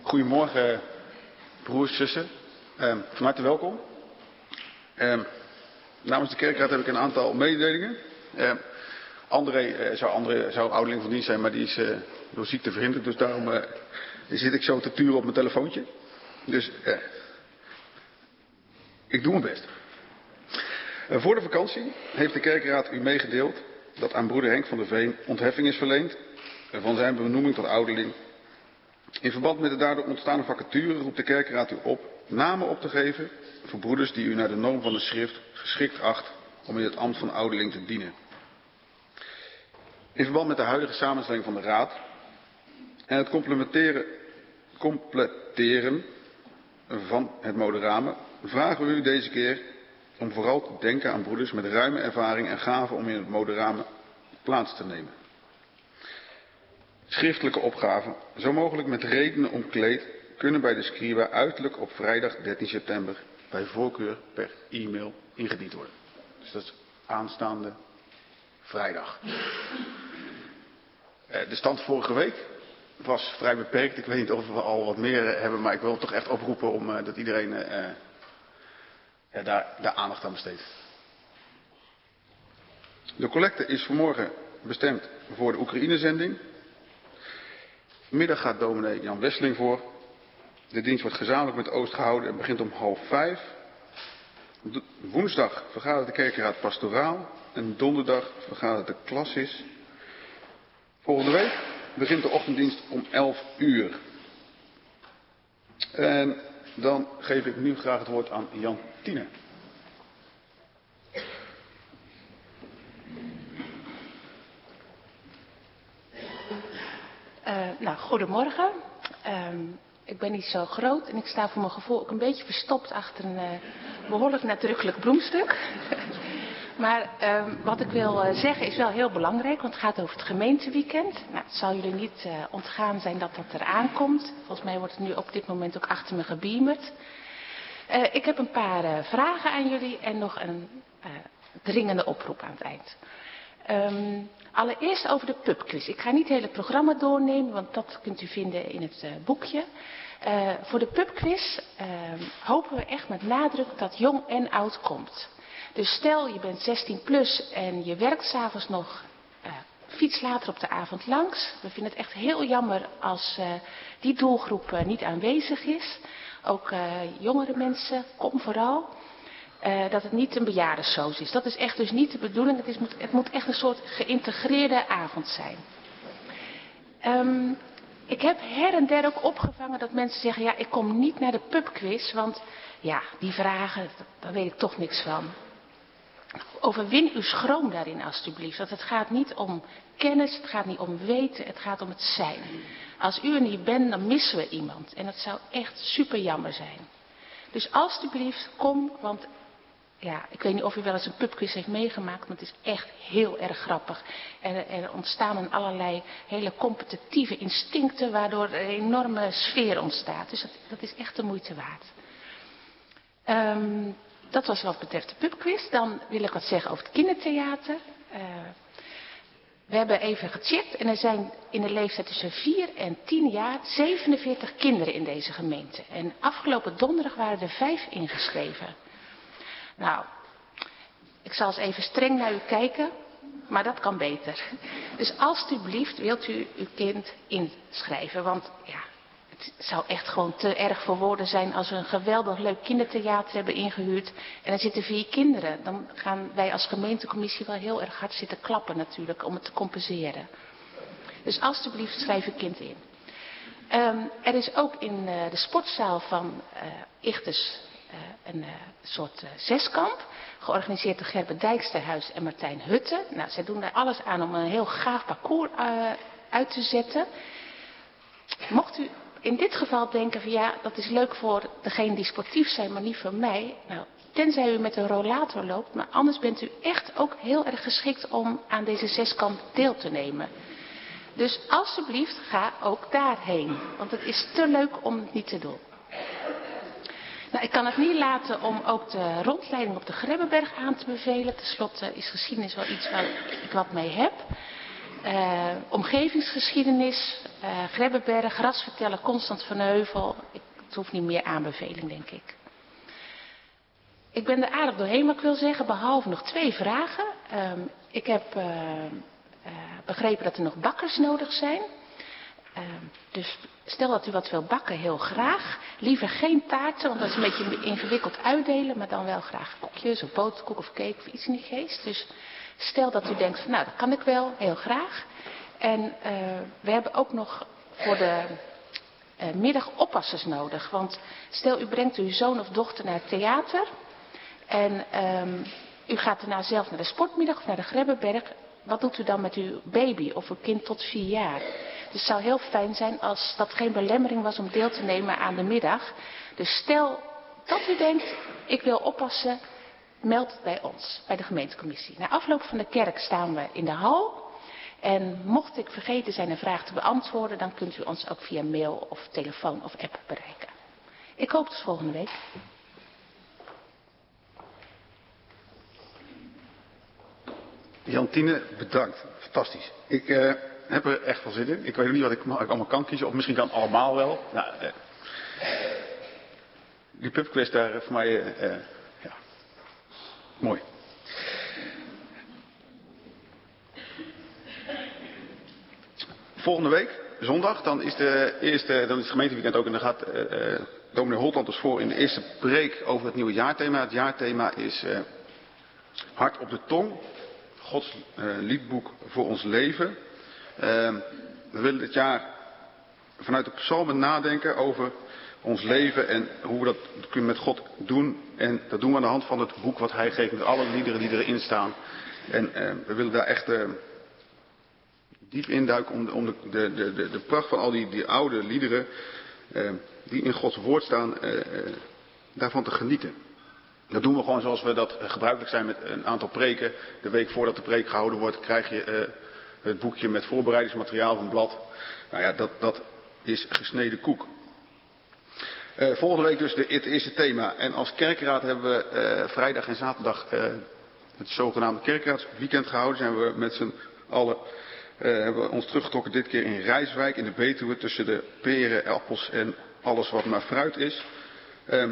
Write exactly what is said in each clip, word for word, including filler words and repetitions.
Goedemorgen, broers, zussen. Uh, van harte welkom. Uh, namens de kerkraad heb ik een aantal mededelingen. Uh, André uh, zou, André zou ouderling van dienst zijn, maar die is uh, door ziekte verhinderd. Dus daarom uh, zit ik zo te turen op mijn telefoontje. Dus uh, ik doe mijn best. Uh, voor de vakantie heeft de kerkraad u meegedeeld dat aan broeder Henk van der Veen ontheffing is verleend uh, van zijn benoeming tot ouderling. In verband met de daardoor ontstaande vacature roept de kerkraad u op namen op te geven voor broeders die u naar de norm van de schrift geschikt acht om in het ambt van ouderling te dienen. In verband met de huidige samenstelling van de raad en het complementeren, completeren van het moderamen vragen we u deze keer om vooral te denken aan broeders met ruime ervaring en gaven om in het moderamen plaats te nemen. Schriftelijke opgaven, zo mogelijk met redenen omkleed, kunnen bij de scriba uiterlijk op vrijdag dertien september bij voorkeur per e-mail ingediend worden. Dus dat is aanstaande vrijdag. De stand vorige week was vrij beperkt. Ik weet niet of we al wat meer hebben, maar ik wil toch echt oproepen om uh, dat iedereen uh, ja, daar, daar aandacht aan besteedt. De collecte is vanmorgen bestemd voor de Oekraïne-zending. Vanmiddag gaat dominee Jan Wesseling voor. De dienst wordt gezamenlijk met Oost gehouden en begint om half vijf. Woensdag vergadert de kerkraad pastoraal en donderdag vergadert de klassis. Volgende week begint de ochtenddienst om elf uur. En dan geef ik nu graag het woord aan Jan Tiene. Uh, nou, goedemorgen. Uh, ik ben niet zo groot en ik sta voor mijn gevoel ook een beetje verstopt achter een uh, behoorlijk nadrukkelijk bloemstuk. Maar uh, wat ik wil uh, zeggen is wel heel belangrijk, want het gaat over het gemeenteweekend. Nou, het zal jullie niet uh, ontgaan zijn dat dat eraan komt. Volgens mij wordt het nu op dit moment ook achter me gebeamerd. Uh, ik heb een paar uh, vragen aan jullie en nog een uh, dringende oproep aan het eind. Um, allereerst over de pubquiz. Ik ga niet het hele programma doornemen, want dat kunt u vinden in het uh, boekje. Uh, voor de pubquiz uh, hopen we echt met nadruk dat jong en oud komt. Dus stel je bent zestien plus en je werkt 's avonds nog, uh, fiets later op de avond langs. We vinden het echt heel jammer als uh, die doelgroep uh, niet aanwezig is. Ook uh, jongere mensen, kom vooral. Uh, dat het niet een bejaardensoos is. Dat is echt dus niet de bedoeling. Het, is, moet, het moet echt een soort geïntegreerde avond zijn. Um, ik heb her en der ook opgevangen dat mensen zeggen, ja, ik kom niet naar de pubquiz, want ja, die vragen, daar weet ik toch niks van. Overwin uw schroom daarin alstublieft. Want het gaat niet om kennis, het gaat niet om weten, het gaat om het zijn. Als u er niet bent, dan missen we iemand. En dat zou echt super jammer zijn. Dus alstublieft, kom, want ja, ik weet niet of u wel eens een pubquiz heeft meegemaakt, maar het is echt heel erg grappig. En er ontstaan dan allerlei hele competitieve instincten, waardoor er een enorme sfeer ontstaat. Dus dat, dat is echt de moeite waard. Um, dat was wat betreft de pubquiz. Dan wil ik wat zeggen over het kindertheater. Uh, we hebben even gecheckt en er zijn in de leeftijd tussen vier en tien jaar zevenenveertig kinderen in deze gemeente. En afgelopen donderdag waren er vijf ingeschreven. Nou, ik zal eens even streng naar u kijken, maar dat kan beter. Dus alstublieft wilt u uw kind inschrijven, want ja, het zou echt gewoon te erg voor woorden zijn als we een geweldig leuk kindertheater hebben ingehuurd en er zitten vier kinderen. Dan gaan wij als gemeentecommissie wel heel erg hard zitten klappen natuurlijk om het te compenseren. Dus alstublieft schrijf uw kind in. Um, er is ook in uh, de sportzaal van uh, Ichtes uh, een uh, soort uh, zeskamp, georganiseerd door Gerben Dijksterhuis en Martijn Hutte. Nou, zij doen daar alles aan om een heel gaaf parcours uh, uit te zetten. Mocht u in dit geval denken van ja, dat is leuk voor degenen die sportief zijn, maar niet voor mij. Nou, tenzij u met een rollator loopt, maar anders bent u echt ook heel erg geschikt om aan deze zeskamp deel te nemen. Dus alsjeblieft ga ook daarheen, want het is te leuk om het niet te doen. Nou, ik kan het niet laten om ook de rondleiding op de Grebbeberg aan te bevelen. Ten slotte is geschiedenis wel iets waar ik wat mee heb. Uh, omgevingsgeschiedenis, uh, Grebbeberg, Grasverteller, Constant van Heuvel. Ik, het hoeft niet meer aanbeveling, denk ik. Ik ben er aardig doorheen, maar ik wil zeggen, behalve nog twee vragen. Um, ik heb uh, uh, begrepen dat er nog bakkers nodig zijn. Uh, dus stel dat u wat wil bakken, heel graag. Liever geen taarten, want dat is een beetje ingewikkeld uitdelen. Maar dan wel graag koekjes of boterkoek of cake of iets in die geest. Dus stel dat u denkt, van, nou dat kan ik wel, heel graag. En uh, we hebben ook nog voor de uh, middag oppassers nodig. Want stel u brengt uw zoon of dochter naar het theater. En um, u gaat daarna zelf naar de sportmiddag of naar de Grebbeberg. Wat doet u dan met uw baby of uw kind tot vier jaar? Dus het zou heel fijn zijn als dat geen belemmering was om deel te nemen aan de middag. Dus stel dat u denkt, ik wil oppassen, meld het bij ons, bij de gemeentecommissie. Na afloop van de kerk staan we in de hal. En mocht ik vergeten zijn een vraag te beantwoorden, dan kunt u ons ook via mail of telefoon of app bereiken. Ik hoop tot volgende week. Jantine, bedankt. Fantastisch. Ik uh, heb er echt wel zin in. Ik weet niet wat ik, ik allemaal kan kiezen. Of misschien kan allemaal wel. Nou, uh, die pubquiz daar uh, voor mij, uh, uh, ja, mooi. Volgende week, zondag, dan is, de eerste, dan is het gemeenteweekend ook. En dan gaat uh, uh, dominee Holtland ons voor in de eerste preek over het nieuwe jaarthema. Het jaarthema is uh, hart op de tong. Gods uh, liedboek voor ons leven. Uh, we willen dit jaar vanuit de psalmen nadenken over ons leven en hoe we dat kunnen met God doen. En dat doen we aan de hand van het boek wat hij geeft met alle liederen die erin staan. En uh, we willen daar echt uh, diep induiken om, de, om de, de, de, de pracht van al die, die oude liederen uh, die in Gods woord staan, uh, uh, daarvan te genieten. Dat doen we gewoon zoals we dat gebruikelijk zijn met een aantal preken. De week voordat de preek gehouden wordt krijg je uh, het boekje met voorbereidingsmateriaal van blad. Nou ja, dat, dat is gesneden koek. Uh, volgende week dus de, het eerste thema. En als kerkraad hebben we uh, vrijdag en zaterdag uh, het zogenaamde kerkraadsweekend gehouden. Zijn we met z'n allen uh, hebben we ons teruggetrokken dit keer in Rijswijk in de Betuwe. Tussen de peren, appels en alles wat maar fruit is. Uh,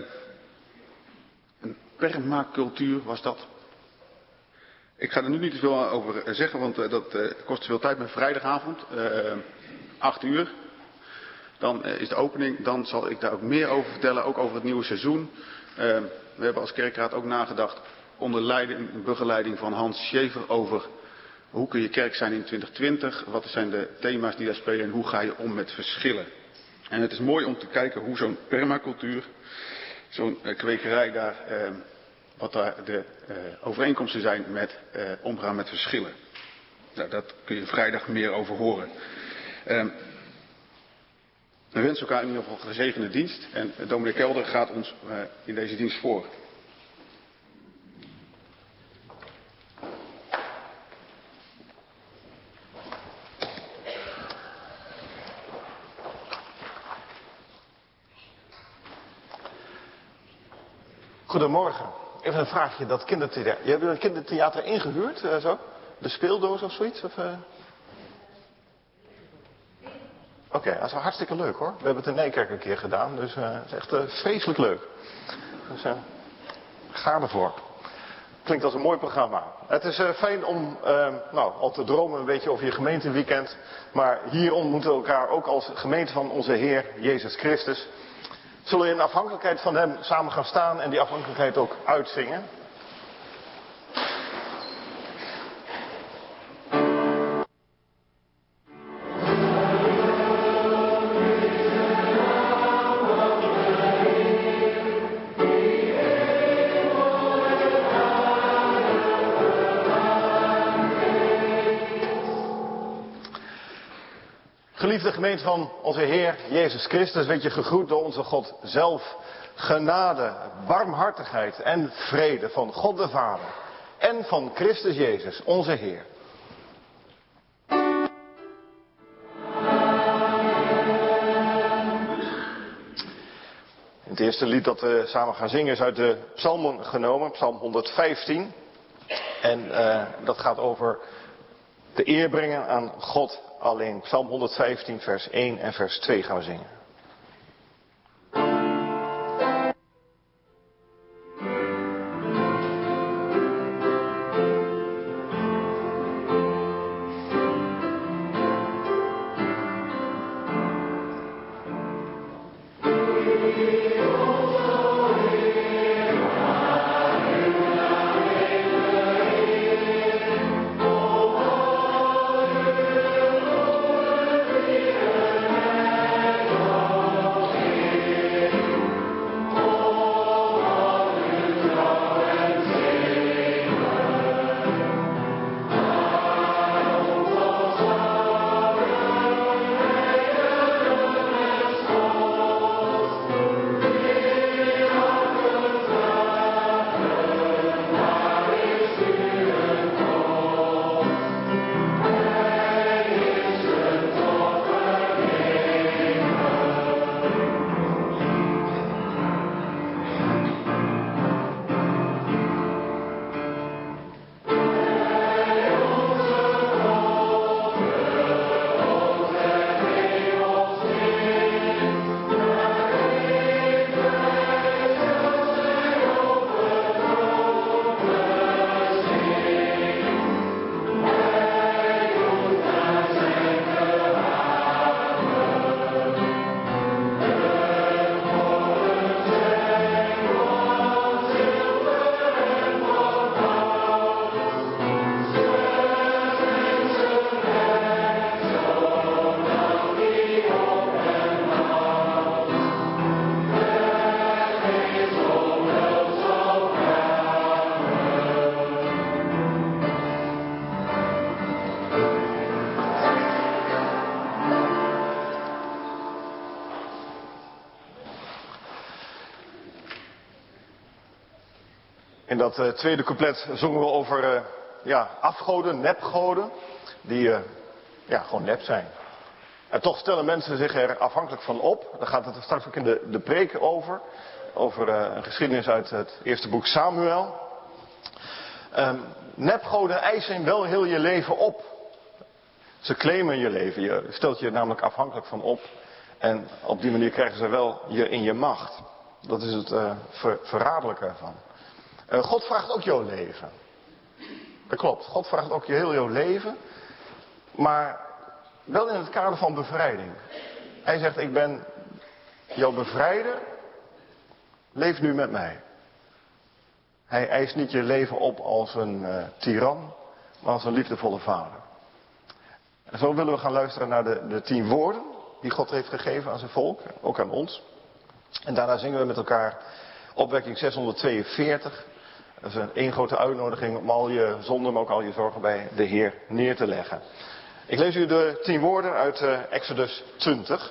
Permacultuur was dat. Ik ga er nu niet te veel over zeggen, want uh, dat uh, kost te veel tijd. Maar vrijdagavond, uh, acht uur, dan uh, is de opening. Dan zal ik daar ook meer over vertellen, ook over het nieuwe seizoen. Uh, we hebben als kerkraad ook nagedacht, onder leiding, begeleiding van Hans Schever, over hoe kun je kerk zijn in twintig twintig. Wat zijn de thema's die daar spelen en hoe ga je om met verschillen. En het is mooi om te kijken hoe zo'n permacultuur, zo'n uh, kwekerij daar, uh, wat daar de uh, overeenkomsten zijn met uh, omgaan met verschillen. Nou, dat kun je vrijdag meer over horen. Uh, we wensen elkaar in ieder geval een gezegende dienst. En uh, dominee Kelder gaat ons uh, in deze dienst voor. Goedemorgen. Even een vraagje, dat kindertheater. Je hebt een kindertheater ingehuurd, uh, zo? De speeldoos of zoiets? Of, uh... Oké, okay, dat is hartstikke leuk hoor. We hebben het in Nijkerk een keer gedaan, dus uh, het is echt uh, vreselijk leuk. Dus uh, ga ervoor. Klinkt als een mooi programma. Het is uh, fijn om uh, nou, al te dromen een beetje over je gemeenteweekend. Maar hier ontmoeten we elkaar ook als gemeente van onze Heer Jezus Christus. Zullen we in afhankelijkheid van hem samen gaan staan en die afhankelijkheid ook uitzingen? Geliefde gemeente van onze Heer Jezus Christus, weet je gegroet door onze God zelf. Genade, barmhartigheid en vrede van God de Vader en van Christus Jezus, onze Heer. Het eerste lied dat we samen gaan zingen is uit de psalmen genomen, psalm honderdvijftien. En uh, dat gaat over de eer brengen aan God alleen. Psalm honderdvijftien vers één en vers twee gaan we zingen. In dat uh, tweede couplet zongen we over uh, ja, afgoden, nepgoden, die uh, ja, gewoon nep zijn. En toch stellen mensen zich er afhankelijk van op. Daar gaat het straks ook in de, de preek over. Over uh, een geschiedenis uit het eerste boek Samuel. Um, nepgoden eisen wel heel je leven op. Ze claimen je leven. Je stelt je namelijk afhankelijk van op. En op die manier krijgen ze wel je in je macht. Dat is het uh, ver, verraderlijke ervan. Uh, God vraagt ook jouw leven. Dat klopt. God vraagt ook je heel jouw leven. Maar wel in het kader van bevrijding. Hij zegt, ik ben jouw bevrijder. Leef nu met mij. Hij eist niet je leven op als een uh, tiran, maar als een liefdevolle vader. En zo willen we gaan luisteren naar de, de tien woorden die God heeft gegeven aan zijn volk, ook aan ons. En daarna zingen we met elkaar opwekking zeshonderdtweeënveertig. Dat is een één grote uitnodiging om al je zonden, maar ook al je zorgen bij de Heer neer te leggen. Ik lees u de tien woorden uit uh, Exodus twintig.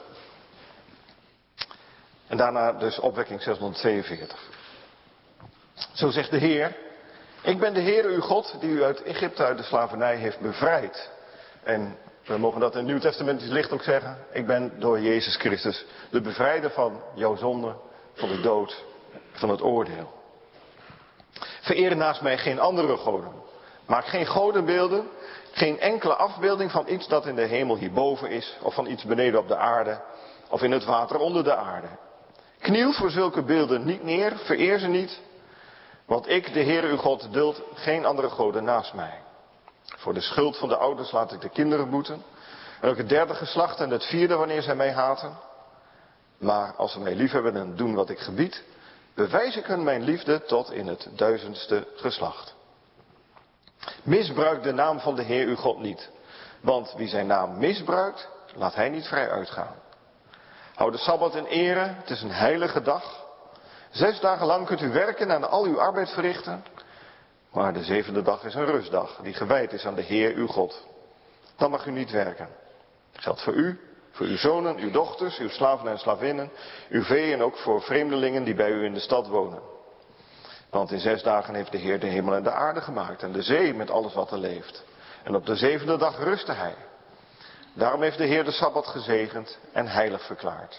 En daarna dus opwekking zeshonderdtweeënveertig. Zo zegt de Heer, ik ben de Heer uw God die u uit Egypte uit de slavernij heeft bevrijd. En we mogen dat in het Nieuwtestamentisch licht ook zeggen. Ik ben door Jezus Christus de bevrijder van jouw zonde, van de dood, van het oordeel. Vereer naast mij geen andere goden. Maak geen godenbeelden, geen enkele afbeelding van iets dat in de hemel hierboven is, of van iets beneden op de aarde, of in het water onder de aarde. Kniel voor zulke beelden niet neer, vereer ze niet, want ik, de Heer uw God, duld geen andere goden naast mij. Voor de schuld van de ouders laat ik de kinderen boeten, en ook het derde geslacht en het vierde wanneer zij mij haten. Maar als ze mij liefhebben en doen wat ik gebied, bewijs ik hun mijn liefde tot in het duizendste geslacht. Misbruik de naam van de Heer uw God niet, want wie zijn naam misbruikt, laat hij niet vrij uitgaan. Houd de Sabbat in ere, het is een heilige dag. Zes dagen lang kunt u werken en al uw arbeid verrichten. Maar de zevende dag is een rustdag, die gewijd is aan de Heer uw God. Dan mag u niet werken. Dat geldt voor u, voor uw zonen, uw dochters, uw slaven en slavinnen, uw vee en ook voor vreemdelingen die bij u in de stad wonen. Want in zes dagen heeft de Heer de hemel en de aarde gemaakt en de zee met alles wat er leeft. En op de zevende dag rustte hij. Daarom heeft de Heer de Sabbat gezegend en heilig verklaard.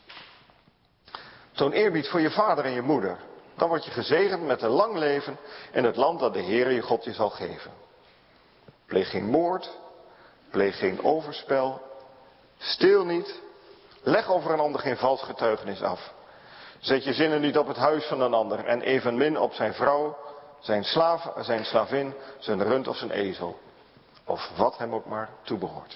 Toon eerbied voor je vader en je moeder. Dan word je gezegend met een lang leven in het land dat de Heer je God je zal geven. Pleeg geen moord, Pleeg geen overspel. Steel niet. Leg over een ander geen vals getuigenis af. Zet je zinnen niet op het huis van een ander en evenmin op zijn vrouw, zijn slaaf, zijn slavin, zijn rund of zijn ezel. Of wat hem ook maar toebehoort.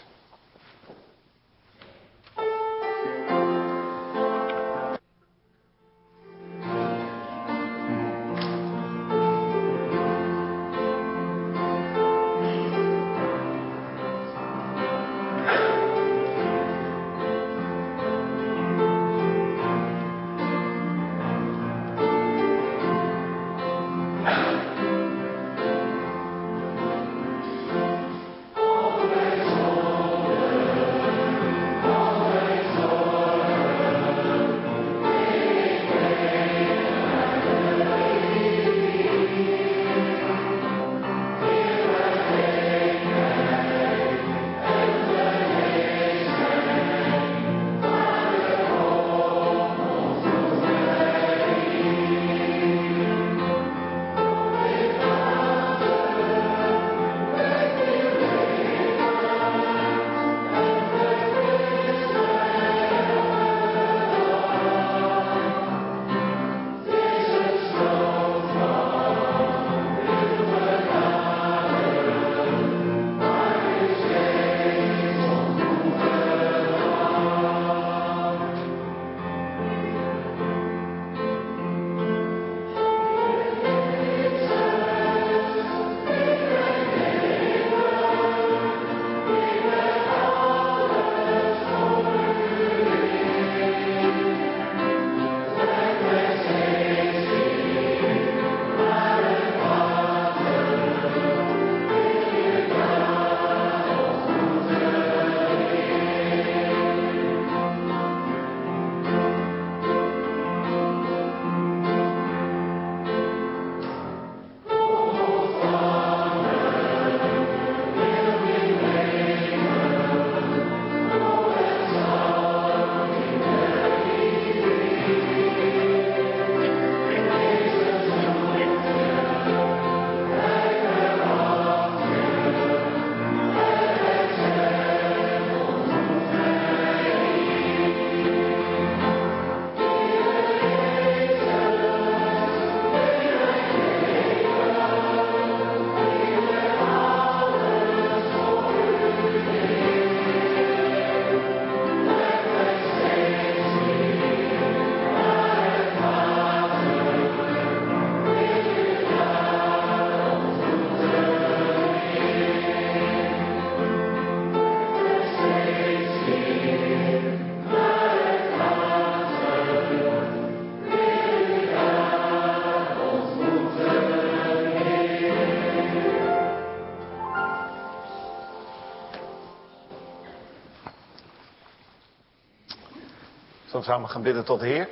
Zullen we samen gaan bidden tot de Heer?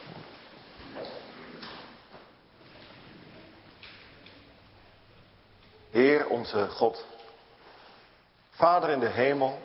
Heer onze God, Vader in de hemel,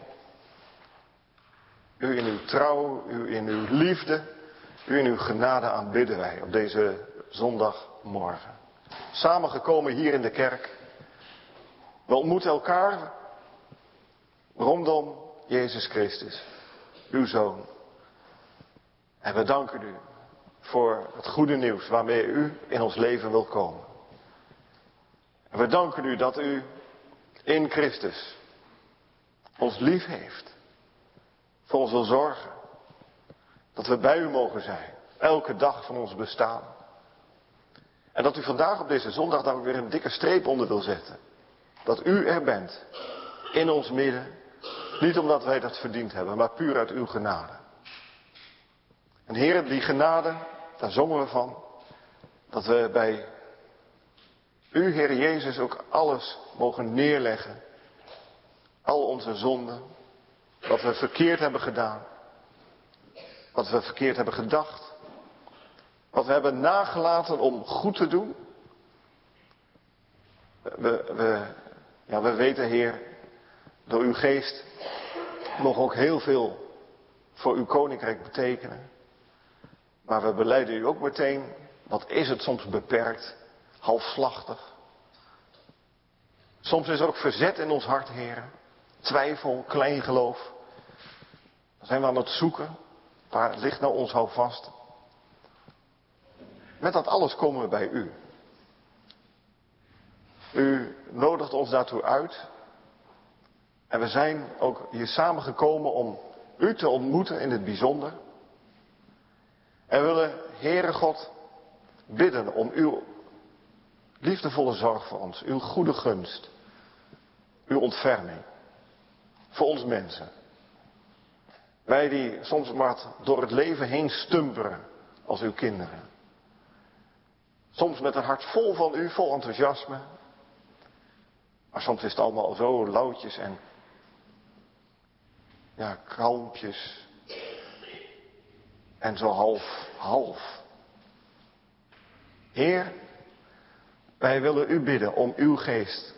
U in uw trouw, U in uw liefde, U in uw genade aanbidden wij op deze zondagmorgen. Samengekomen hier in de kerk. We ontmoeten elkaar rondom Jezus Christus, uw Zoon. En we danken u voor het goede nieuws waarmee u in ons leven wil komen. En we danken u dat u in Christus ons lief heeft. Voor ons wil zorgen. Dat we bij u mogen zijn. Elke dag van ons bestaan. En dat u vandaag op deze zondag daar ook weer een dikke streep onder wil zetten. Dat u er bent. In ons midden. Niet omdat wij dat verdiend hebben, maar puur uit uw genade. En Heer, die genade, daar zongen we van. Dat we bij u, Heer Jezus, ook alles mogen neerleggen. Al onze zonden. Wat we verkeerd hebben gedaan. Wat we verkeerd hebben gedacht. Wat we hebben nagelaten om goed te doen. We, we, ja, we weten, Heer, door uw geest nog ook heel veel voor uw koninkrijk betekenen. Maar we belijden u ook meteen, wat is het soms beperkt, halfslachtig. Soms is er ook verzet in ons hart, Heer. twijfel, klein geloof. Dan zijn we aan het zoeken. Waar ligt nou ons houvast? Met dat alles komen we bij u. U nodigt ons daartoe uit. En we zijn ook hier samengekomen om u te ontmoeten in het bijzonder. En we willen, Heere God, bidden om uw liefdevolle zorg voor ons. Uw goede gunst. Uw ontferming. Voor ons mensen. Wij die soms maar door het leven heen stumperen als uw kinderen. Soms met een hart vol van u, vol enthousiasme. Maar soms is het allemaal zo lauwtjes en ja, kalmpjes. En zo half, half. Heer, wij willen u bidden om uw geest.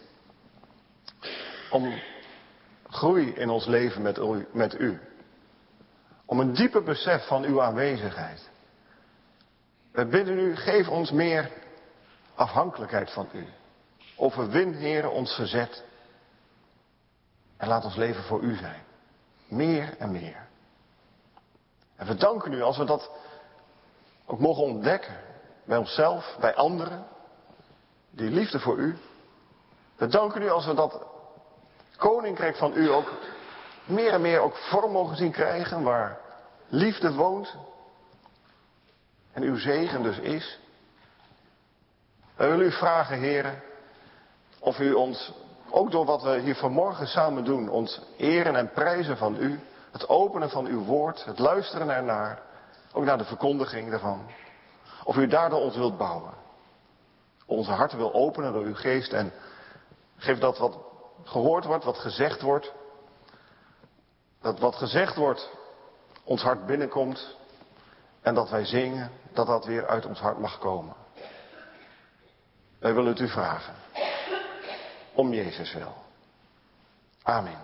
Om groei in ons leven met u. Met u. Om een dieper besef van uw aanwezigheid. We bidden u, geef ons meer afhankelijkheid van u. Overwin, Heer, ons verzet. En laat ons leven voor u zijn. Meer en meer. En we danken u als we dat ook mogen ontdekken. Bij onszelf, bij anderen. Die liefde voor u. We danken u als we dat koninkrijk van u ook meer en meer ook vorm mogen zien krijgen. Waar liefde woont. En uw zegen dus is. Wij willen u vragen, heren, of u ons, ook door wat we hier vanmorgen samen doen, ons eren en prijzen van u, het openen van uw woord, het luisteren ernaar, ook naar de verkondiging daarvan, of u daardoor ons wilt bouwen. Onze harten wil openen door uw geest en geef dat wat gehoord wordt, wat gezegd wordt, dat wat gezegd wordt ons hart binnenkomt en dat wij zingen, dat dat weer uit ons hart mag komen. Wij willen het u vragen. Om Jezus wil. Amen.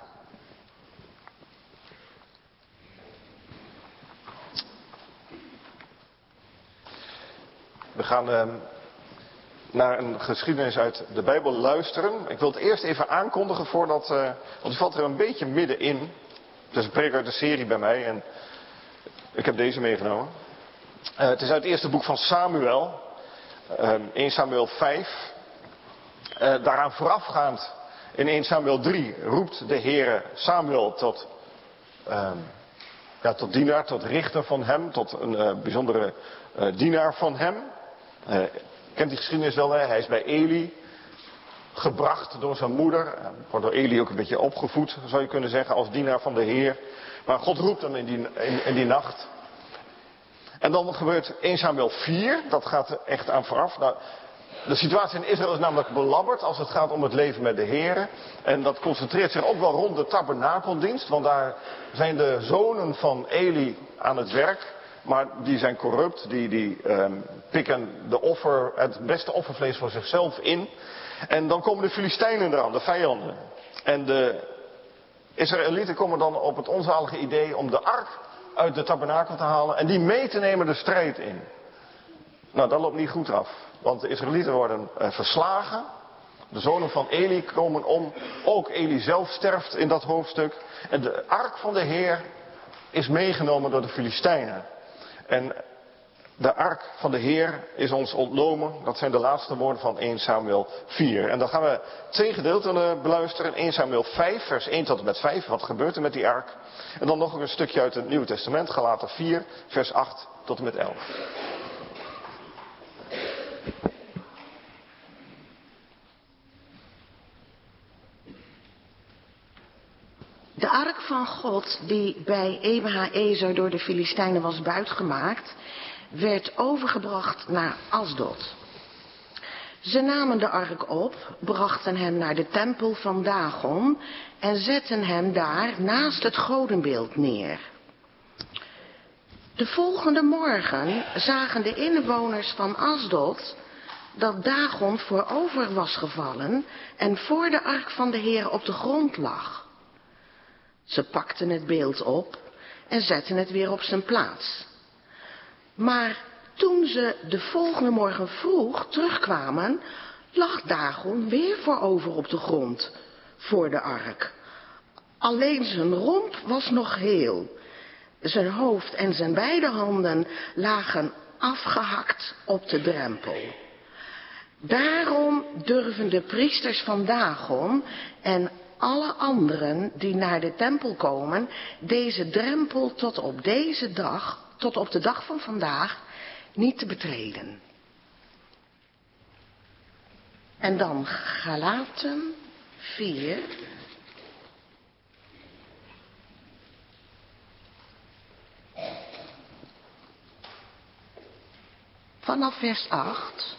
We gaan uh, naar een geschiedenis uit de Bijbel luisteren. Ik wil het eerst even aankondigen voordat... Uh, want die valt er een beetje middenin. Het is een preek uit de serie bij mij en ik heb deze meegenomen. Uh, het is uit het eerste boek van Samuel. Uh, eerste Samuel vijf. Uh, daaraan voorafgaand in eerste Samuel drie roept de Heere Samuel tot, uh, ja, tot dienaar, tot richter van hem, tot een uh, bijzondere uh, dienaar van hem. Uh, kent die geschiedenis wel, hè? Hij is bij Eli gebracht door zijn moeder. Uh, wordt door Eli ook een beetje opgevoed, zou je kunnen zeggen, als dienaar van de Heer. Maar God roept hem in die, in, in die nacht. En dan gebeurt eerste Samuel vier, dat gaat er echt aan vooraf. Nou, de situatie in Israël is namelijk belabberd als het gaat om het leven met de Heer. En dat concentreert zich ook wel rond de tabernakeldienst. Want daar zijn de zonen van Eli aan het werk. Maar die zijn corrupt. Die, die um, pikken de offer, het beste offervlees voor zichzelf in. En dan komen de Filistijnen eraan, de vijanden. En de Israëlieten komen dan op het onzalige idee om de ark uit de tabernakel te halen. En die mee te nemen de strijd in. Nou, dat loopt niet goed af. Want de Israëlieten worden uh, verslagen. De zonen van Eli komen om. Ook Eli zelf sterft in dat hoofdstuk. En de ark van de Heer is meegenomen door de Filistijnen. En de ark van de Heer is ons ontnomen. Dat zijn de laatste woorden van eerste Samuel vier. En dan gaan we twee gedeelten beluisteren. eerste Samuel vijf, vers één tot en met vijf. Wat gebeurt er met die ark? En dan nog een stukje uit het Nieuwe Testament. Galaten vier, vers acht tot en met elf. De ark van God, die bij Ebenezer door de Filistijnen was buitgemaakt, werd overgebracht naar Asdod. Ze namen de ark op, brachten hem naar de tempel van Dagon en zetten hem daar naast het godenbeeld neer. De volgende morgen zagen de inwoners van Asdod dat Dagon voorover was gevallen en voor de ark van de Heer op de grond lag. Ze pakten het beeld op en zetten het weer op zijn plaats. Maar toen ze de volgende morgen vroeg terugkwamen, lag Dagon weer voorover op de grond voor de ark. Alleen zijn romp was nog heel. Zijn hoofd en zijn beide handen lagen afgehakt op de drempel. Daarom durven de priesters van Dagon en alle anderen die naar de tempel komen, deze drempel tot op deze dag, tot op de dag van vandaag, niet te betreden. En dan Galaten vier. Vanaf vers acht.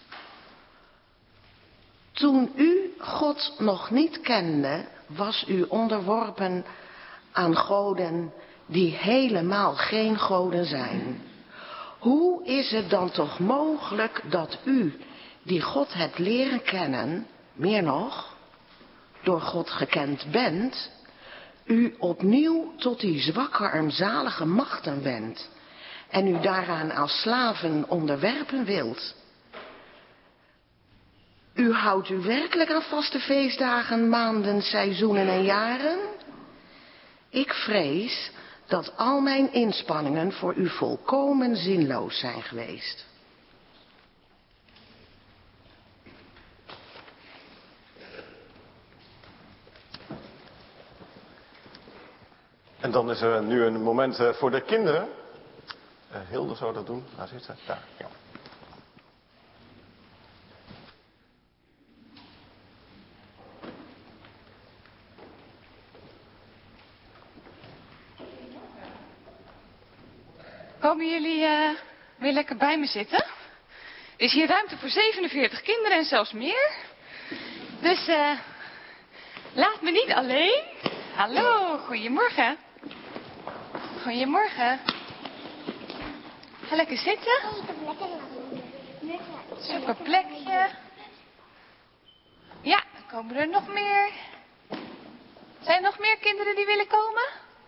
Toen u God nog niet kende, was u onderworpen aan goden die helemaal geen goden zijn. Hoe is het dan toch mogelijk dat u, die God hebt leren kennen, meer nog, door God gekend bent, u opnieuw tot die zwakke armzalige machten wendt en u daaraan als slaven onderwerpen wilt? U houdt u werkelijk aan vaste feestdagen, maanden, seizoenen en jaren? Ik vrees dat al mijn inspanningen voor u volkomen zinloos zijn geweest. En dan is er nu een moment voor de kinderen. Uh, Hilde zou dat doen. Waar zit ze? Daar, ja. Komen jullie uh, weer lekker bij me zitten? Er is hier ruimte voor zevenenveertig kinderen en zelfs meer. Dus uh, laat me niet alleen. Hallo, goedemorgen. Goedemorgen. Ga lekker zitten. Zoek een plekje. Ja, dan komen er nog meer. Zijn er nog meer kinderen die willen komen?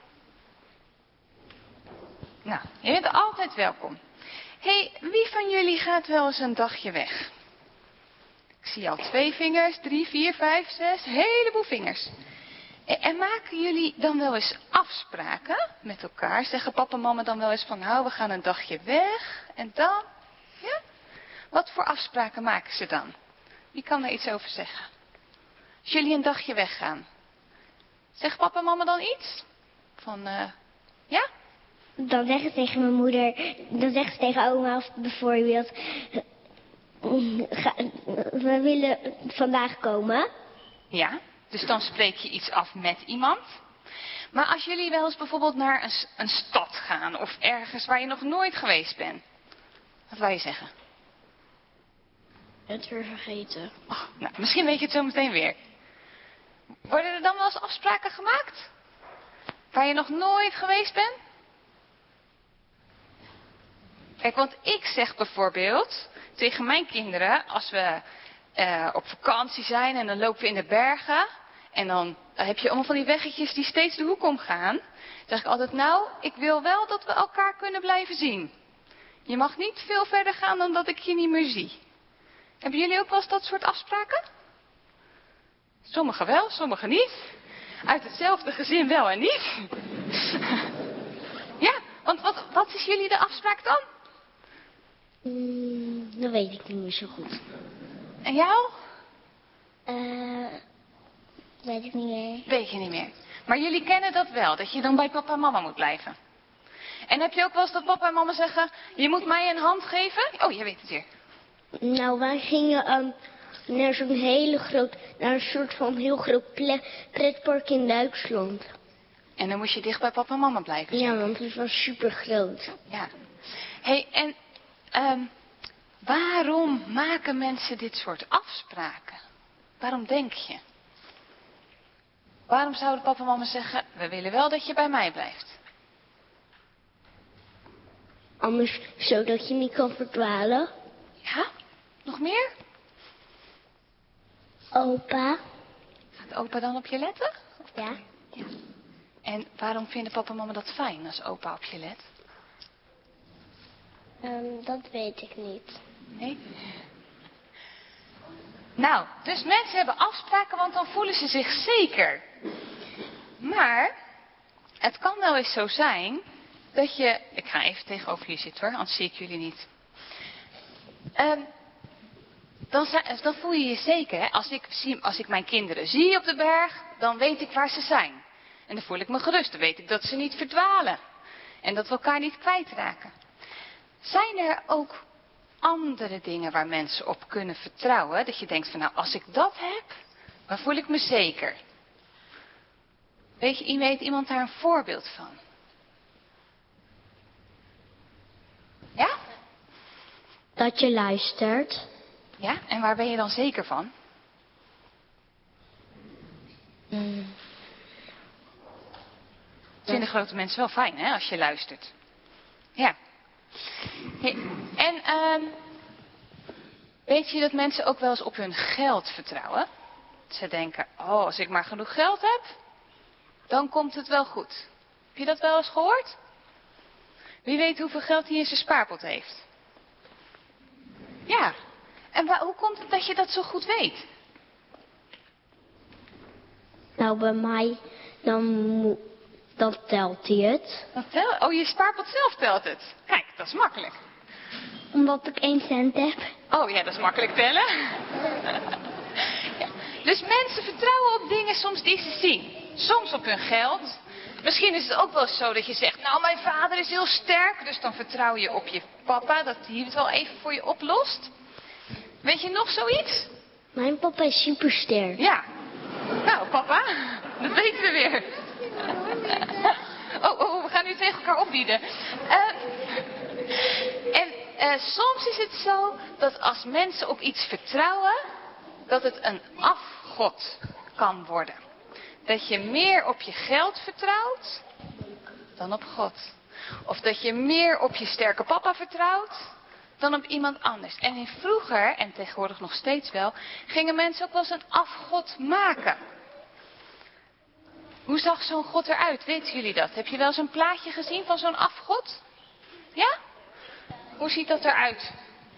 Nou, je bent altijd welkom. Hé, hey, wie van jullie gaat wel eens een dagje weg? Ik zie al twee vingers, drie, vier, vijf, zes, een heleboel vingers. En maken jullie dan wel eens afspraken met elkaar? Zeggen papa en mama dan wel eens van, nou, we gaan een dagje weg. En dan? Ja? Wat voor afspraken maken ze dan? Wie kan daar iets over zeggen? Als jullie een dagje weggaan. Zegt papa en mama dan iets? Van, uh, ja? Dan zeggen ze tegen mijn moeder, dan zeggen ze tegen oma of bijvoorbeeld, we willen vandaag komen. Ja, dus dan spreek je iets af met iemand. Maar als jullie wel eens bijvoorbeeld naar een, een stad gaan of ergens waar je nog nooit geweest bent. Wat wou je zeggen? Het weer vergeten. Oh, nou, misschien weet je het zo meteen weer. Worden er dan wel eens afspraken gemaakt? Waar je nog nooit geweest bent? Kijk, want ik zeg bijvoorbeeld tegen mijn kinderen, als we uh, op vakantie zijn en dan lopen we in de bergen. En dan heb je allemaal van die weggetjes die steeds de hoek omgaan. Dan zeg ik altijd, nou, ik wil wel dat we elkaar kunnen blijven zien. Je mag niet veel verder gaan dan dat ik je niet meer zie. Hebben jullie ook wel eens dat soort afspraken? Sommigen wel, sommigen niet. Uit hetzelfde gezin wel en niet. Ja, want wat, wat is jullie de afspraak dan? Mm, dat weet ik niet meer zo goed. En jou? Uh, weet ik niet meer. Weet je niet meer. Maar jullie kennen dat wel, dat je dan bij papa en mama moet blijven. En heb je ook wel eens dat papa en mama zeggen, je moet mij een hand geven? Oh, jij weet het weer. Nou, wij gingen um, naar zo'n hele groot, naar een soort van heel groot pretpark in Duitsland. En dan moest je dicht bij papa en mama blijven? Ja, want het was super groot. Ja. Hé, hey, en um, waarom maken mensen dit soort afspraken? Waarom denk je? Waarom zouden papa en mama zeggen, we willen wel dat je bij mij blijft? Anders zodat je niet kan verdwalen. Ja? Nog meer? Opa. Gaat opa dan op je letten? Ja. Ja. En waarom vinden papa en mama dat fijn als opa op je let? Um, dat weet ik niet. Nee? Nou, dus mensen hebben afspraken, want dan voelen ze zich zeker. Maar het kan wel eens zo zijn dat je... Ik ga even tegenover jullie zitten hoor, anders zie ik jullie niet. Um, dan, dan voel je je zeker. Hè? Als, ik zie, als ik mijn kinderen zie op de berg, dan weet ik waar ze zijn. En dan voel ik me gerust. Dan weet ik dat ze niet verdwalen. En dat we elkaar niet kwijtraken. Zijn er ook andere dingen waar mensen op kunnen vertrouwen? Dat je denkt van nou, als ik dat heb, dan voel ik me zeker. Weet je, weet iemand daar een voorbeeld van? Ja? Dat je luistert. Ja, en waar ben je dan zeker van? Mm. Vinden grote mensen wel fijn, hè, als je luistert. Ja. Hey, en uh, weet je dat mensen ook wel eens op hun geld vertrouwen? Ze denken, oh, als ik maar genoeg geld heb, dan komt het wel goed. Heb je dat wel eens gehoord? Wie weet hoeveel geld hij in zijn spaarpot heeft? Ja. En waar, hoe komt het dat je dat zo goed weet? Nou, bij mij, dan, dan telt hij het. Dat tel, oh, je spaarpot zelf telt het. Kijk, dat is makkelijk. Omdat ik één cent heb. Oh ja, dat is makkelijk tellen. Ja. Dus mensen vertrouwen op dingen soms die ze zien. Soms op hun geld. Misschien is het ook wel zo dat je zegt, nou mijn vader is heel sterk. Dus dan vertrouw je op je papa dat hij het wel even voor je oplost. Weet je nog zoiets? Mijn papa is supersterk. Ja. Nou papa, dat weten we weer. Oh, oh, we gaan nu tegen elkaar opbieden. Uh, en uh, soms is het zo dat als mensen op iets vertrouwen, dat het een afgod kan worden. Dat je meer op je geld vertrouwt dan op God. Of dat je meer op je sterke papa vertrouwt dan op iemand anders. En in vroeger, en tegenwoordig nog steeds wel, gingen mensen ook wel eens een afgod maken. Hoe zag zo'n god eruit? Weten jullie dat? Heb je wel eens een plaatje gezien van zo'n afgod? Ja? Hoe ziet dat eruit?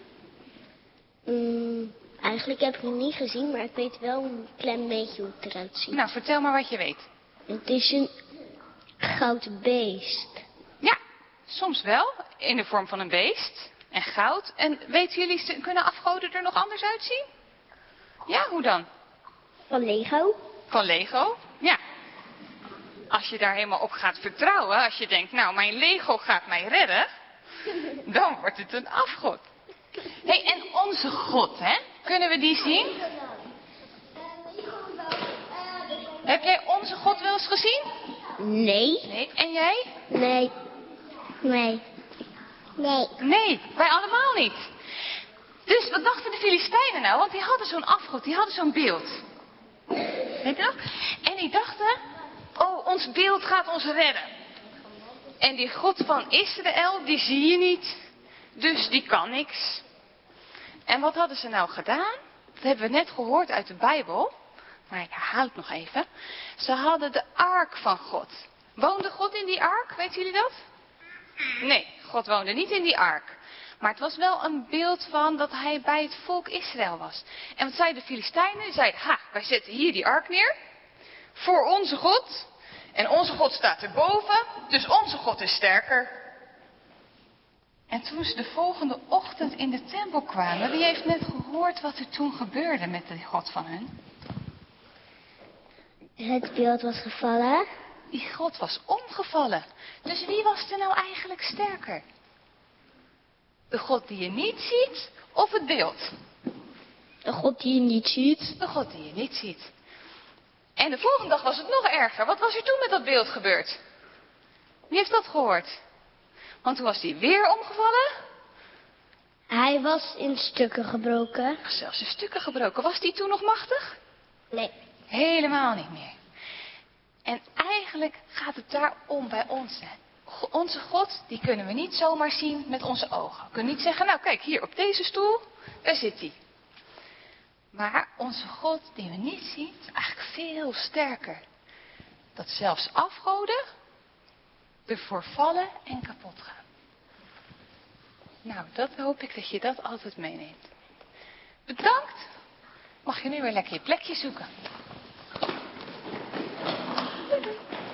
Mm, eigenlijk heb ik het niet gezien, maar ik weet wel een klein beetje hoe het eruit ziet. Nou, vertel maar wat je weet. Het is een goud beest. Ja, soms wel. In de vorm van een beest. En goud. En weten jullie, kunnen afgoden er nog anders uitzien? Ja, hoe dan? Van Lego. Van Lego? Ja. Als je daar helemaal op gaat vertrouwen, als je denkt, nou, mijn Lego gaat mij redden, dan wordt het een afgod. Hé, hey, en onze God, hè? Kunnen we die zien? Heb jij onze God wel eens gezien? Nee. Nee. En jij? Nee. Nee. Nee. Nee, wij allemaal niet. Dus wat dachten de Filistijnen nou? Want die hadden zo'n afgod, die hadden zo'n beeld. Weet je nog? En die dachten, oh, ons beeld gaat ons redden. En die God van Israël, die zie je niet. Dus die kan niks. En wat hadden ze nou gedaan? Dat hebben we net gehoord uit de Bijbel. Maar ik herhaal het nog even. Ze hadden de ark van God. Woonde God in die ark? Weten jullie dat? Nee, God woonde niet in die ark. Maar het was wel een beeld van dat hij bij het volk Israël was. En wat zeiden de Filistijnen? Die zeiden, ha, wij zetten hier die ark neer. Voor onze God. En onze God staat erboven. Dus onze God is sterker. En toen ze de volgende ochtend in de tempel kwamen. Wie heeft net gehoord wat er toen gebeurde met de God van hun? Het beeld was gevallen. Die God was omgevallen. Dus wie was er nou eigenlijk sterker? De God die je niet ziet of het beeld? De God die je niet ziet. De God die je niet ziet. En de volgende dag was het nog erger. Wat was er toen met dat beeld gebeurd? Wie heeft dat gehoord? Want toen was hij weer omgevallen. Hij was in stukken gebroken. Zelfs in stukken gebroken. Was hij toen nog machtig? Nee. Helemaal niet meer. En eigenlijk gaat het daarom bij ons. Hè. Onze God, die kunnen we niet zomaar zien met onze ogen. We kunnen niet zeggen, nou kijk, hier op deze stoel, daar zit hij. Maar onze God, die we niet zien, is eigenlijk veel sterker. Dat zelfs afgoden ervoor vallen en kapot gaan. Nou, dat hoop ik dat je dat altijd meeneemt. Bedankt. Mag je nu weer lekker je plekje zoeken.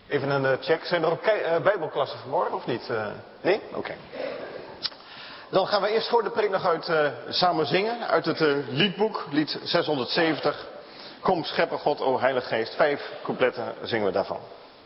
Even een uh, check. Zijn er ook uh, bijbelklassen vanmorgen of niet? Uh, nee? Oké. Okay. Dan gaan we eerst voor de preek nog uit uh, samen zingen. Uit het uh, liedboek, lied zeshonderdzeventig. Kom schepper God, o Heilige Geest. Vijf coupletten zingen we daarvan.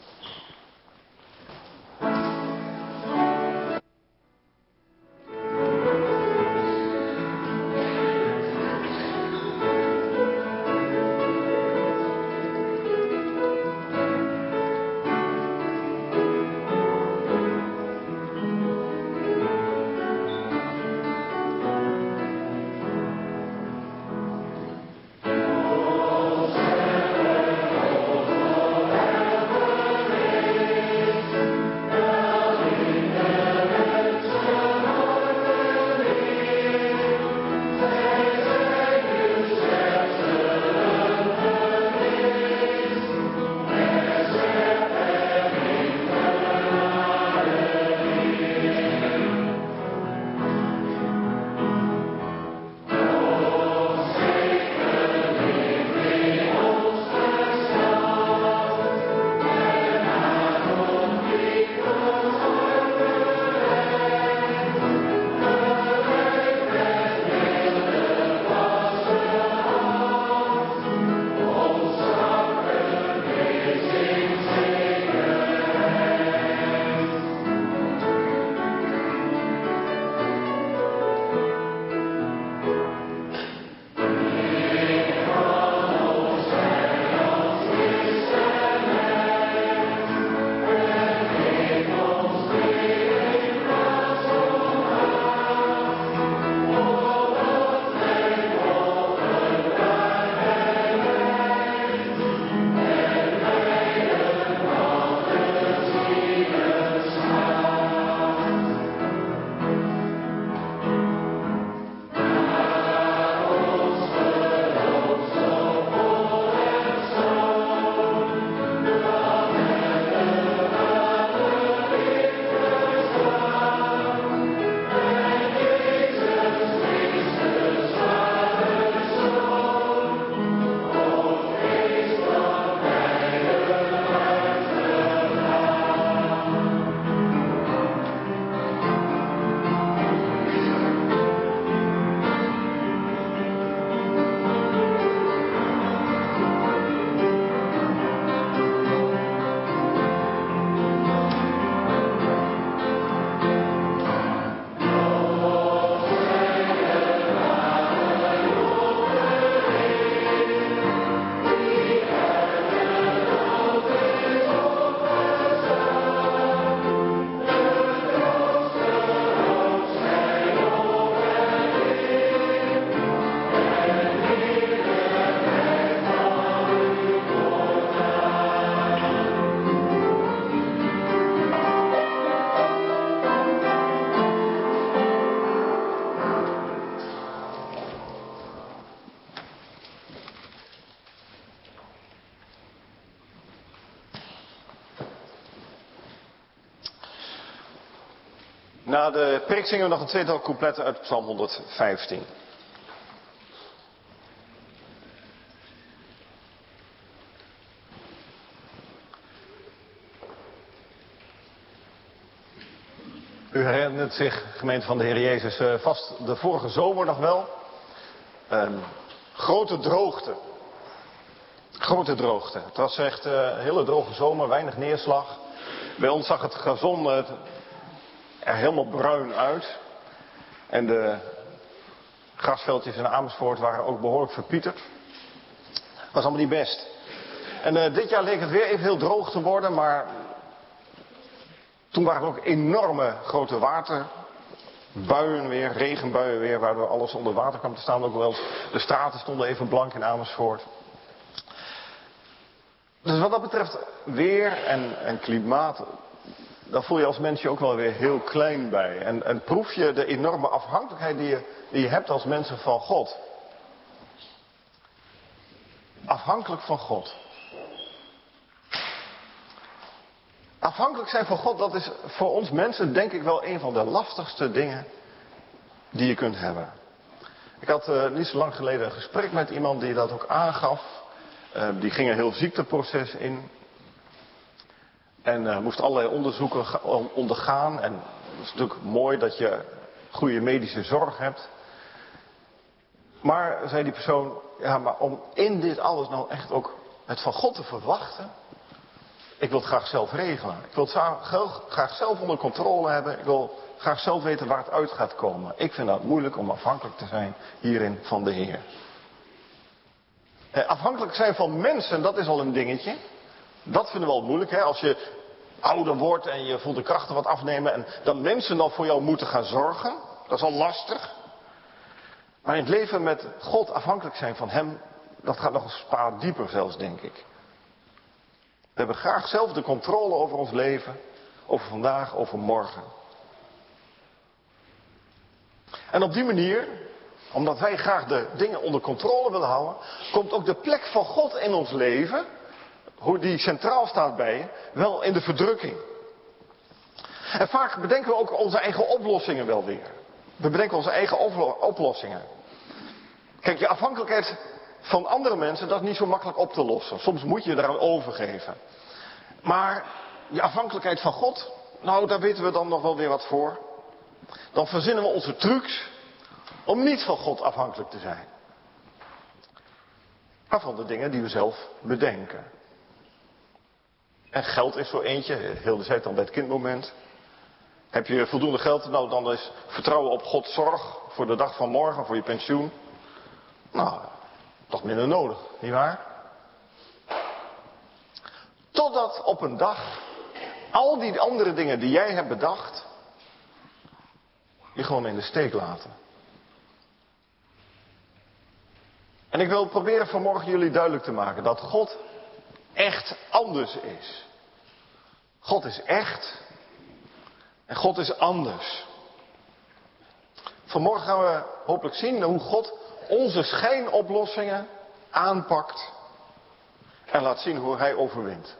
Na de preek zingen we nog een tweetal coupletten uit Psalm honderdvijftien. U herinnert zich, gemeente van de Heer Jezus, vast de vorige zomer nog wel. Een grote droogte. Grote droogte. Het was echt een hele droge zomer, weinig neerslag. Bij ons zag het gazon er helemaal bruin uit. En de grasveldjes in Amersfoort waren ook behoorlijk verpieterd. Was allemaal niet best. En uh, dit jaar leek het weer even heel droog te worden, maar toen waren er ook enorme grote waterbuien weer, regenbuien weer, waardoor alles onder water kwam te staan. Ook wel de straten stonden even blank in Amersfoort. Dus wat dat betreft weer en, en klimaat, daar voel je als mens je ook wel weer heel klein bij. En, en proef je de enorme afhankelijkheid die je, die je hebt als mensen van God. Afhankelijk van God. Afhankelijk zijn van God, dat is voor ons mensen denk ik wel een van de lastigste dingen die je kunt hebben. Ik had uh, niet zo lang geleden een gesprek met iemand die dat ook aangaf. Uh, die ging een heel ziekteproces in. En uh, moest allerlei onderzoeken ga- ondergaan. En het is natuurlijk mooi dat je goede medische zorg hebt. Maar, zei die persoon, ja, maar om in dit alles nou echt ook het van God te verwachten. Ik wil het graag zelf regelen. Ik wil het graag zelf onder controle hebben. Ik wil graag zelf weten waar het uit gaat komen. Ik vind het moeilijk om afhankelijk te zijn hierin van de Heer. Afhankelijk zijn van mensen, dat is al een dingetje. Dat vinden we al moeilijk, hè? Als je ouder wordt en je voelt de krachten wat afnemen en dat mensen dan voor jou moeten gaan zorgen. Dat is al lastig. Maar in het leven met God afhankelijk zijn van Hem, dat gaat nog een paar dieper zelfs, denk ik. We hebben graag zelf de controle over ons leven, over vandaag, over morgen. En op die manier, omdat wij graag de dingen onder controle willen houden, komt ook de plek van God in ons leven, hoe die centraal staat bij je, wel in de verdrukking. En vaak bedenken we ook onze eigen oplossingen wel weer. We bedenken onze eigen oplo- oplossingen. Kijk, je afhankelijkheid van andere mensen, dat is niet zo makkelijk op te lossen. Soms moet je je daaraan overgeven. Maar je afhankelijkheid van God, nou daar weten we dan nog wel weer wat voor. Dan verzinnen we onze trucs om niet van God afhankelijk te zijn. Maar van de dingen die we zelf bedenken. En geld is zo eentje, Hilde zei het dan bij het kindmoment. Heb je voldoende geld, nou dan is vertrouwen op Gods zorg voor de dag van morgen, voor je pensioen. Nou, toch minder nodig, nietwaar? Totdat op een dag al die andere dingen die jij hebt bedacht, je gewoon in de steek laten. En ik wil proberen vanmorgen jullie duidelijk te maken dat God echt anders is. God is echt en God is anders. Vanmorgen gaan we hopelijk zien hoe God onze schijnoplossingen aanpakt en laat zien hoe Hij overwint.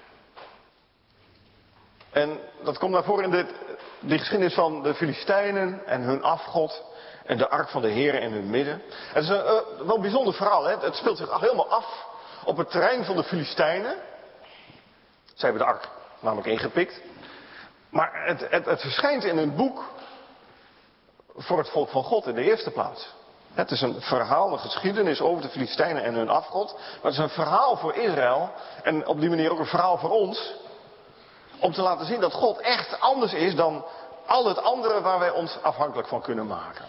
En dat komt naar voren in dit, die geschiedenis van de Filistijnen en hun afgod en de ark van de Heer in hun midden. Het is een uh, wel een bijzonder verhaal. Hè? Het speelt zich helemaal af op het terrein van de Filistijnen. Zij hebben de ark namelijk ingepikt. Maar het, het, het verschijnt in een boek voor het volk van God in de eerste plaats. Het is een verhaal, een geschiedenis over de Filistijnen en hun afgod. Maar het is een verhaal voor Israël en op die manier ook een verhaal voor ons. Om te laten zien dat God echt anders is dan al het andere waar wij ons afhankelijk van kunnen maken.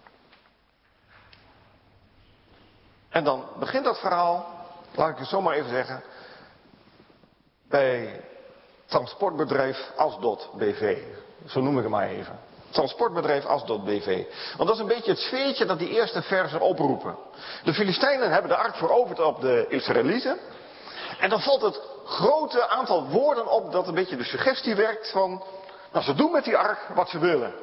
En dan begint dat verhaal, laat ik het zo maar even zeggen, bij transportbedrijf Asdod B V. Zo noem ik het maar even. Transportbedrijf Asdod B V. Want dat is een beetje het sfeertje dat die eerste versen oproepen. De Filistijnen hebben de ark veroverd op de Israëlieten. En dan valt het grote aantal woorden op dat een beetje de suggestie werkt van, nou ze doen met die ark wat ze willen.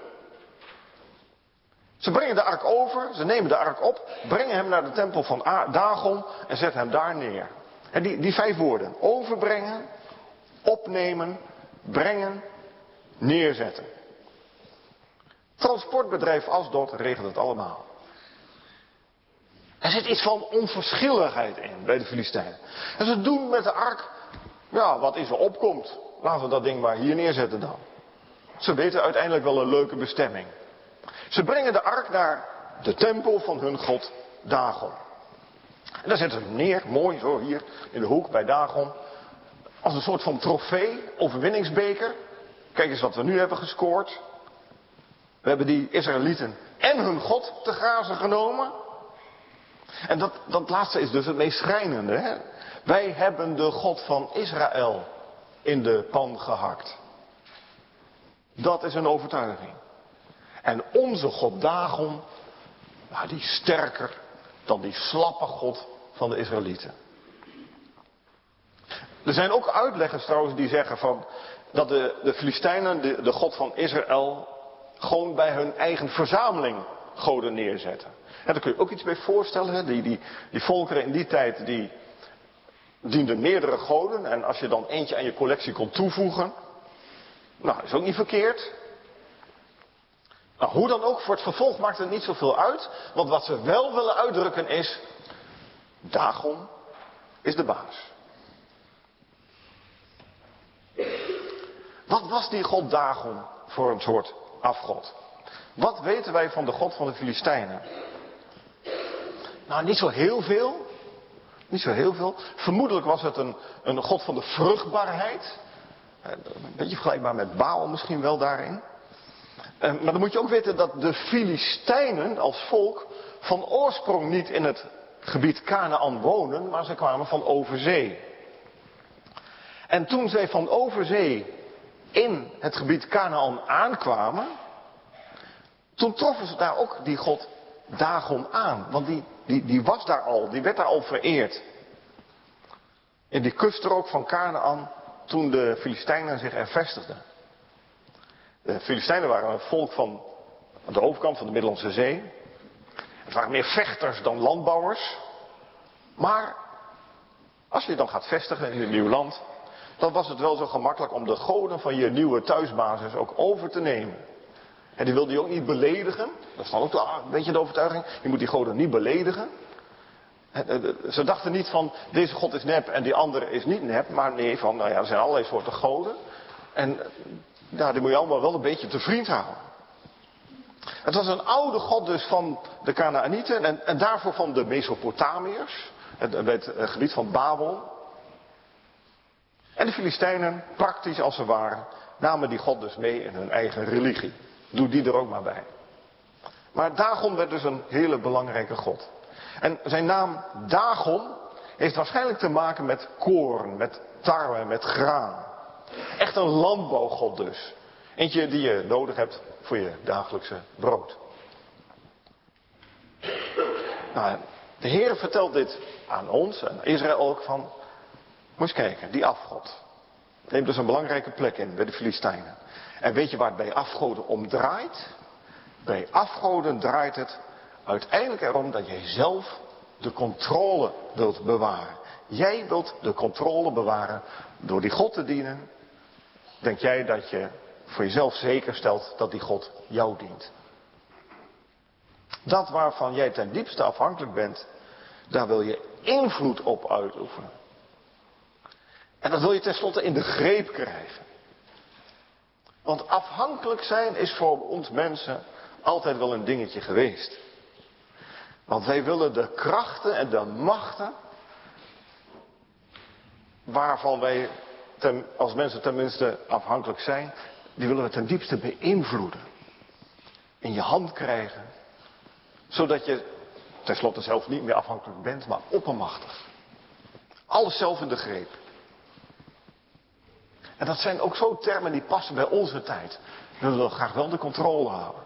Ze brengen de ark over, ze nemen de ark op, brengen hem naar de tempel van Dagon en zetten hem daar neer. En die, die vijf woorden, overbrengen, opnemen, brengen, neerzetten. Transportbedrijf Asdod regelt het allemaal. Er zit iets van onverschilligheid in bij de Filistijnen. En ze doen met de ark, ja, wat in ze opkomt. Laten we dat ding maar hier neerzetten dan. Ze weten uiteindelijk wel een leuke bestemming. Ze brengen de ark naar de tempel van hun god Dagon. En daar zetten ze hem neer, mooi zo hier in de hoek bij Dagon. Als een soort van trofee, overwinningsbeker. Kijk eens wat we nu hebben gescoord. We hebben die Israëlieten en hun god te grazen genomen. En dat, dat laatste is dus het meest schrijnende. Hè? Wij hebben de God van Israël in de pan gehakt. Dat is een overtuiging. En onze God Dagon, nou, die is sterker dan die slappe God van de Israëlieten. Er zijn ook uitleggers trouwens die zeggen van dat de, de Filistijnen de, de God van Israël gewoon bij hun eigen verzameling goden neerzetten. En daar kun je ook iets bij voorstellen. Hè? Die, die, die volkeren in die tijd die dienden meerdere goden. En als je dan eentje aan je collectie kon toevoegen. Nou, is ook niet verkeerd. Nou, hoe dan ook, voor het vervolg maakt het niet zoveel uit. Want wat ze wel willen uitdrukken is, Dagon is de baas. Wat was die god Dagon voor een soort afgod? Wat weten wij van de god van de Filistijnen? Nou, niet zo heel veel. Niet zo heel veel. Vermoedelijk was het een, een god van de vruchtbaarheid. Een beetje vergelijkbaar met Baal misschien wel daarin. Maar dan moet je ook weten dat de Filistijnen als volk van oorsprong niet in het gebied Kanaan wonen, maar ze kwamen van overzee. En toen zij van overzee in het gebied Kanaan aankwamen, toen troffen ze daar ook die god Dagon aan. Want die, die, die was daar al, die werd daar al vereerd. In die kuststrook van Kanaan, toen de Filistijnen zich er vestigden. De Filistijnen waren een volk van de overkant van de Middellandse Zee. Het waren meer vechters dan landbouwers. Maar als je dan gaat vestigen in een nieuw land, dan was het wel zo gemakkelijk om de goden van je nieuwe thuisbasis ook over te nemen. En die wilde je ook niet beledigen. Dat is dan ook een beetje de overtuiging. Je moet die goden niet beledigen. Ze dachten niet van, deze god is nep en die andere is niet nep. Maar nee, van, nou ja, er zijn allerlei soorten goden. En ja, die moet je allemaal wel een beetje te vriend houden. Het was een oude god dus van de Kanaanieten en, en daarvoor van de Mesopotamiërs. Het, het, het gebied van Babel. En de Filistijnen, praktisch als ze waren, namen die god dus mee in hun eigen religie. Doe die er ook maar bij. Maar Dagon werd dus een hele belangrijke god. En zijn naam Dagon heeft waarschijnlijk te maken met koorn, met tarwe, met graan. Echt een landbouwgod dus. Eentje die je nodig hebt voor je dagelijkse brood. Nou, de Heer vertelt dit aan ons en Israël ook van, moet eens kijken, die afgod neemt dus een belangrijke plek in bij de Filistijnen. En weet je waar het bij afgoden om draait? Bij afgoden draait het uiteindelijk erom dat jij zelf de controle wilt bewaren. Jij wilt de controle bewaren door die God te dienen. Denk jij dat je voor jezelf zeker stelt dat die God jou dient. Dat waarvan jij ten diepste afhankelijk bent, daar wil je invloed op uitoefenen. En dat wil je tenslotte in de greep krijgen. Want afhankelijk zijn is voor ons mensen altijd wel een dingetje geweest. Want wij willen de krachten en de machten waarvan wij ten, als mensen tenminste afhankelijk zijn, die willen we ten diepste beïnvloeden. In je hand krijgen. Zodat je tenslotte zelf niet meer afhankelijk bent, maar oppermachtig. Alles zelf in de greep. En dat zijn ook zo termen die passen bij onze tijd. We willen graag wel de controle houden.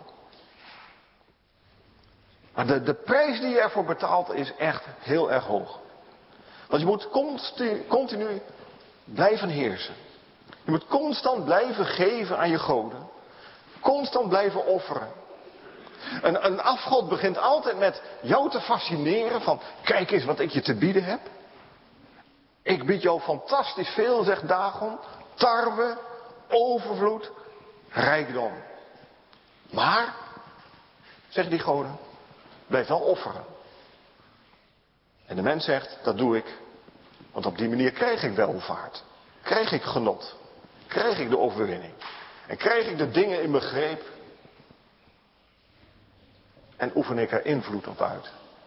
Maar de, de prijs die je ervoor betaalt is echt heel erg hoog. Want je moet continu, continu blijven heersen. Je moet constant blijven geven aan je goden. Constant blijven offeren. Een, een afgod begint altijd met jou te fascineren van, kijk eens wat ik je te bieden heb. Ik bied jou fantastisch veel, zegt Dagon. Tarwe, overvloed, rijkdom. Maar, zeggen die goden, blijf wel offeren. En de mens zegt, dat doe ik, want op die manier krijg ik welvaart. Krijg ik genot. Krijg ik de overwinning. En krijg ik de dingen in mijn greep. En oefen ik er invloed op uit.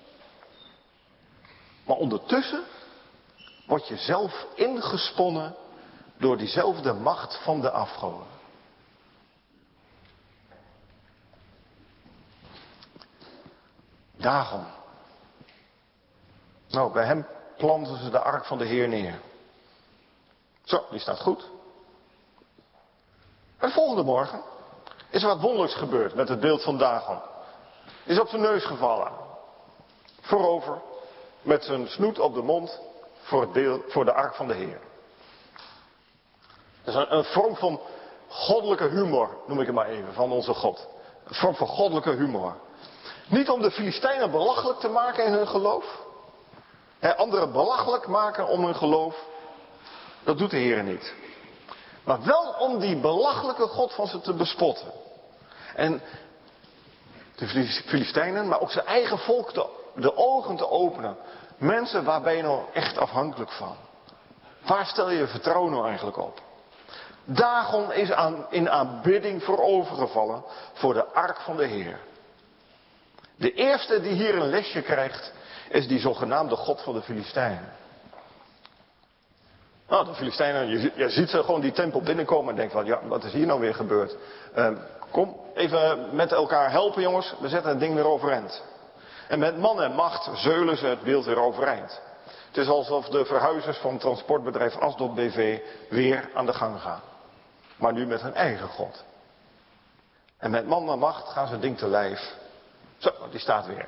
Maar ondertussen word je zelf ingesponnen door diezelfde macht van de afgoden. Dagon. Nou, bij hem planten ze de ark van de Heer neer. Zo, die staat goed. En de volgende morgen is er wat wonderlijks gebeurd met het beeld van Dagon. Is op zijn neus gevallen. Voorover, met zijn snoet op de mond, voor, het beeld, voor de ark van de Heer. Dat is een, een vorm van goddelijke humor, noem ik het maar even, van onze God. Een vorm van goddelijke humor. Niet om de Filistijnen belachelijk te maken in hun geloof. He, anderen belachelijk maken om hun geloof. Dat doet de Heer niet. Maar wel om die belachelijke God van ze te bespotten. En de Filistijnen, maar ook zijn eigen volk de, de ogen te openen. Mensen waar ben je nou echt afhankelijk van? Waar stel je je vertrouwen nou eigenlijk op? Dagon is aan, in aanbidding voorovergevallen voor de ark van de Heer. De eerste die hier een lesje krijgt, is die zogenaamde God van de Filistijnen. Nou, de Filistijnen, je, je ziet ze gewoon die tempel binnenkomen en denkt van, ja, wat is hier nou weer gebeurd? Uh, kom, even met elkaar helpen jongens, we zetten het ding weer overeind. En met man en macht zeulen ze het beeld weer overeind. Het is alsof de verhuizers van transportbedrijf Asdod B V weer aan de gang gaan. Maar nu met hun eigen God. En met man en macht gaan ze het ding te lijf. Zo, die staat weer.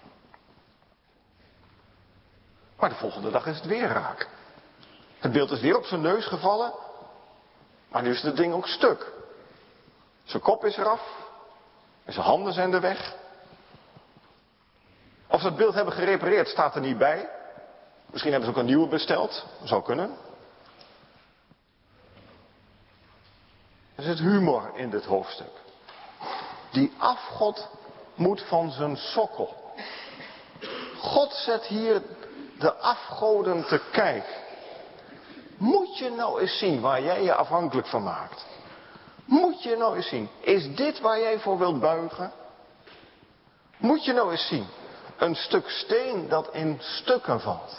Maar de volgende dag is het weer raak. Het beeld is weer op zijn neus gevallen. Maar nu is het ding ook stuk. Zijn kop is eraf. En zijn handen zijn er weg. Of ze het beeld hebben gerepareerd, staat er niet bij. Misschien hebben ze ook een nieuwe besteld. Dat zou kunnen. Er zit humor in dit hoofdstuk. Die afgod moet van zijn sokkel. God zet hier de afgoden te kijk. Moet je nou eens zien waar jij je afhankelijk van maakt? Moet je nou eens zien, is dit waar jij voor wilt buigen? Moet je nou eens zien, een stuk steen dat in stukken valt.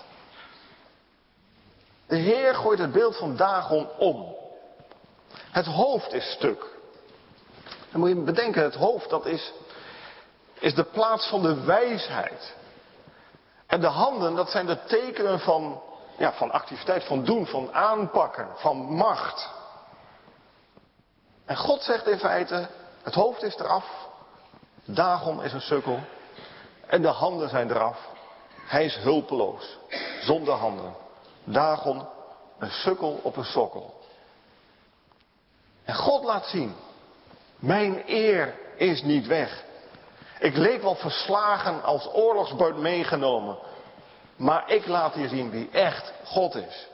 De Heer gooit het beeld van Dagon om. Het hoofd is stuk. Dan moet je bedenken, het hoofd dat is, is de plaats van de wijsheid. En de handen, dat zijn de tekenen van, ja, van activiteit, van doen, van aanpakken, van macht. En God zegt in feite, het hoofd is eraf, Dagon is een sukkel en de handen zijn eraf. Hij is hulpeloos, zonder handen. Dagon, een sukkel op een sokkel. En God laat zien, mijn eer is niet weg. Ik leek wel verslagen als oorlogsbuit meegenomen. Maar ik laat hier zien wie echt God is.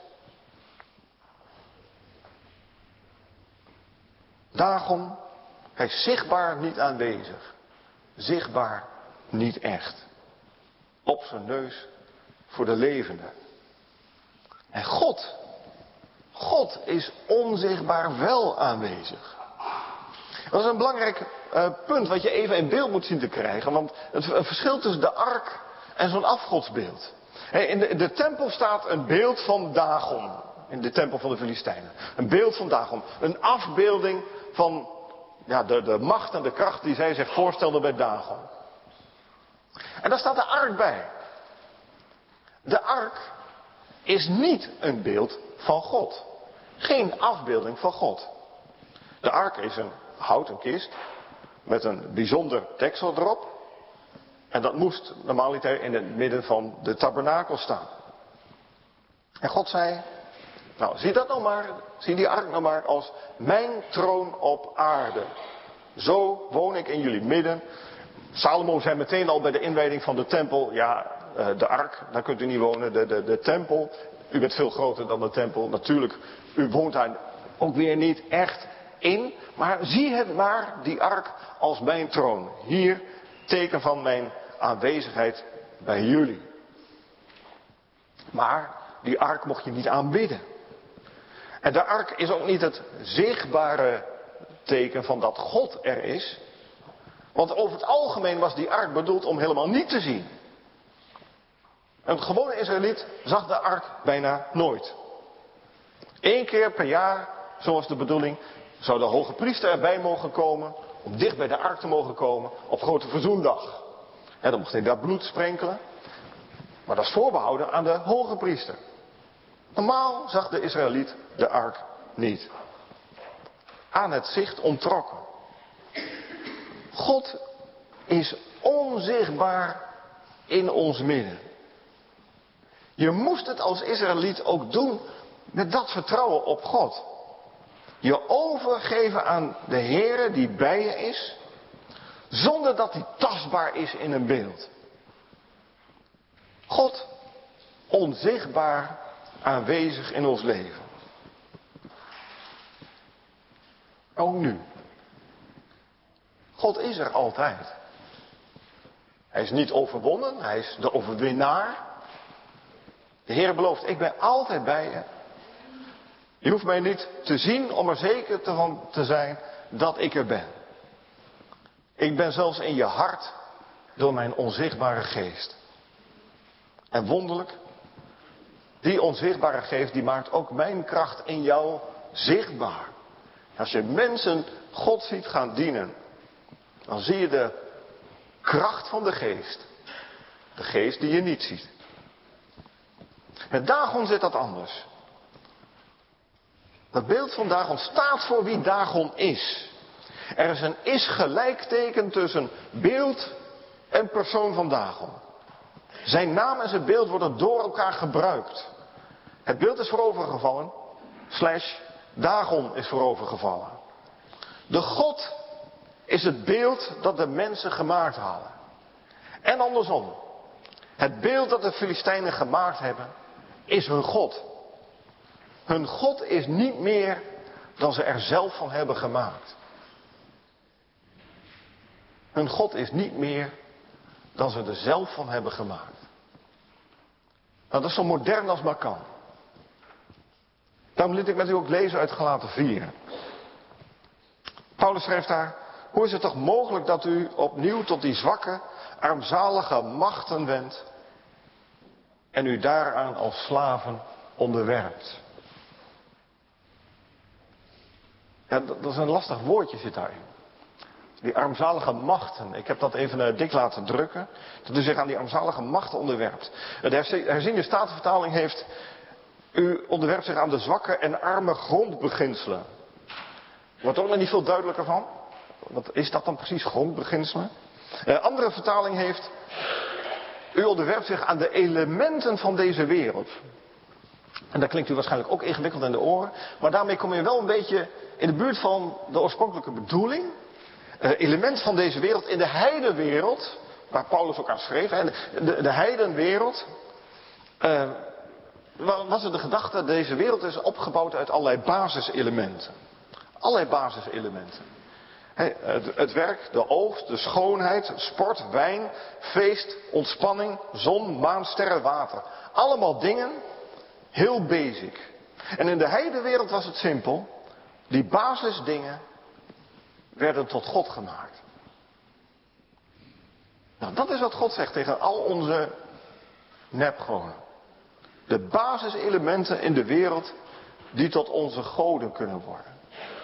Dagon, hij is zichtbaar niet aanwezig. Zichtbaar niet echt. Op zijn neus voor de levenden. En God, God is onzichtbaar wel aanwezig. Dat is een belangrijk uh, punt wat je even in beeld moet zien te krijgen. Want het verschil tussen de ark en zo'n afgodsbeeld. Hey, in, de, in de tempel staat een beeld van Dagon. In de tempel van de Filistijnen. Een beeld van Dagon. Een afbeelding van ja, de, de macht en de kracht die zij zich voorstelden bij Dagon. En daar staat de ark bij. De ark is niet een beeld van God. Geen afbeelding van God. De ark is een houten kist met een bijzonder deksel erop. En dat moest normaliter in het midden van de tabernakel staan. En God zei, nou zie dat nou maar, zie die ark nou maar als mijn troon op aarde. Zo woon ik in jullie midden. Salomo zei meteen al bij de inwijding van de tempel, ja de ark, daar kunt u niet wonen, de, de, de tempel. U bent veel groter dan de tempel, natuurlijk, u woont daar ook weer niet echt in. Maar zie het maar, die ark, als mijn troon. Hier, teken van mijn aanwezigheid bij jullie. Maar die ark mocht je niet aanbidden. En de ark is ook niet het zichtbare teken van dat God er is. Want over het algemeen was die ark bedoeld om helemaal niet te zien. Een gewone Israëliet zag de ark bijna nooit. Eén keer per jaar, zoals de bedoeling, zou de hoge priester erbij mogen komen, om dicht bij de ark te mogen komen, op grote verzoendag. Ja, dan mocht hij daar bloed sprenkelen, maar dat is voorbehouden aan de hoge priester. Normaal zag de Israëliet de ark niet. Aan het zicht onttrokken. God is onzichtbaar in ons midden. Je moest het als Israëliet ook doen met dat vertrouwen op God. Je overgeven aan de Heere die bij je is, zonder dat hij tastbaar is in een beeld. God onzichtbaar aanwezig in ons leven. Ook nu. God is er altijd. Hij is niet overwonnen, hij is de overwinnaar. De Heer belooft, ik ben altijd bij je. Je hoeft mij niet te zien om er zeker van te zijn dat ik er ben. Ik ben zelfs in je hart door mijn onzichtbare geest. En wonderlijk, die onzichtbare geest die maakt ook mijn kracht in jou zichtbaar. Als je mensen God ziet gaan dienen, dan zie je de kracht van de geest. De geest die je niet ziet. Met Dagon zit dat anders. Dat beeld van Dagon staat voor wie Dagon is. Er is een is gelijkteken tussen beeld en persoon van Dagon. Zijn naam en zijn beeld worden door elkaar gebruikt. Het beeld is voorovergevallen, slash Dagon is voorovergevallen. De God is het beeld dat de mensen gemaakt hadden. En andersom. Het beeld dat de Filistijnen gemaakt hebben, is hun God. Hun God is niet meer dan ze er zelf van hebben gemaakt. Hun God is niet meer dan ze er zelf van hebben gemaakt. Nou, dat is zo modern als maar kan. Daarom liet ik met u ook lezen uit Galaten vier. Paulus schrijft daar: hoe is het toch mogelijk dat u opnieuw tot die zwakke, armzalige machten wendt en u daaraan als slaven onderwerpt? Ja, dat is een lastig woordje zit daarin. Die armzalige machten. Ik heb dat even uh, dik laten drukken. Dat u zich aan die armzalige machten onderwerpt. De herziende statenvertaling heeft: u onderwerpt zich aan de zwakke en arme grondbeginselen. Wordt er ook nog niet veel duidelijker van. Wat is dat dan precies, grondbeginselen? Een uh, andere vertaling heeft: u onderwerpt zich aan de elementen van deze wereld. En dat klinkt u waarschijnlijk ook ingewikkeld in de oren. Maar daarmee kom je wel een beetje in de buurt van de oorspronkelijke bedoeling. Uh, element van deze wereld in de heidenwereld, waar Paulus ook aan schreef. Hè, de, de heidenwereld. Uh, was er de gedachte, deze wereld is opgebouwd uit allerlei basiselementen. Allerlei basiselementen. He, het, het werk, de oogst, de schoonheid, sport, wijn, feest, ontspanning, zon, maan, sterren, water. Allemaal dingen, heel basic. En in de heidenwereld was het simpel. Die basisdingen werden tot God gemaakt. Nou, dat is wat God zegt tegen al onze nepgoden. De basiselementen in de wereld die tot onze goden kunnen worden.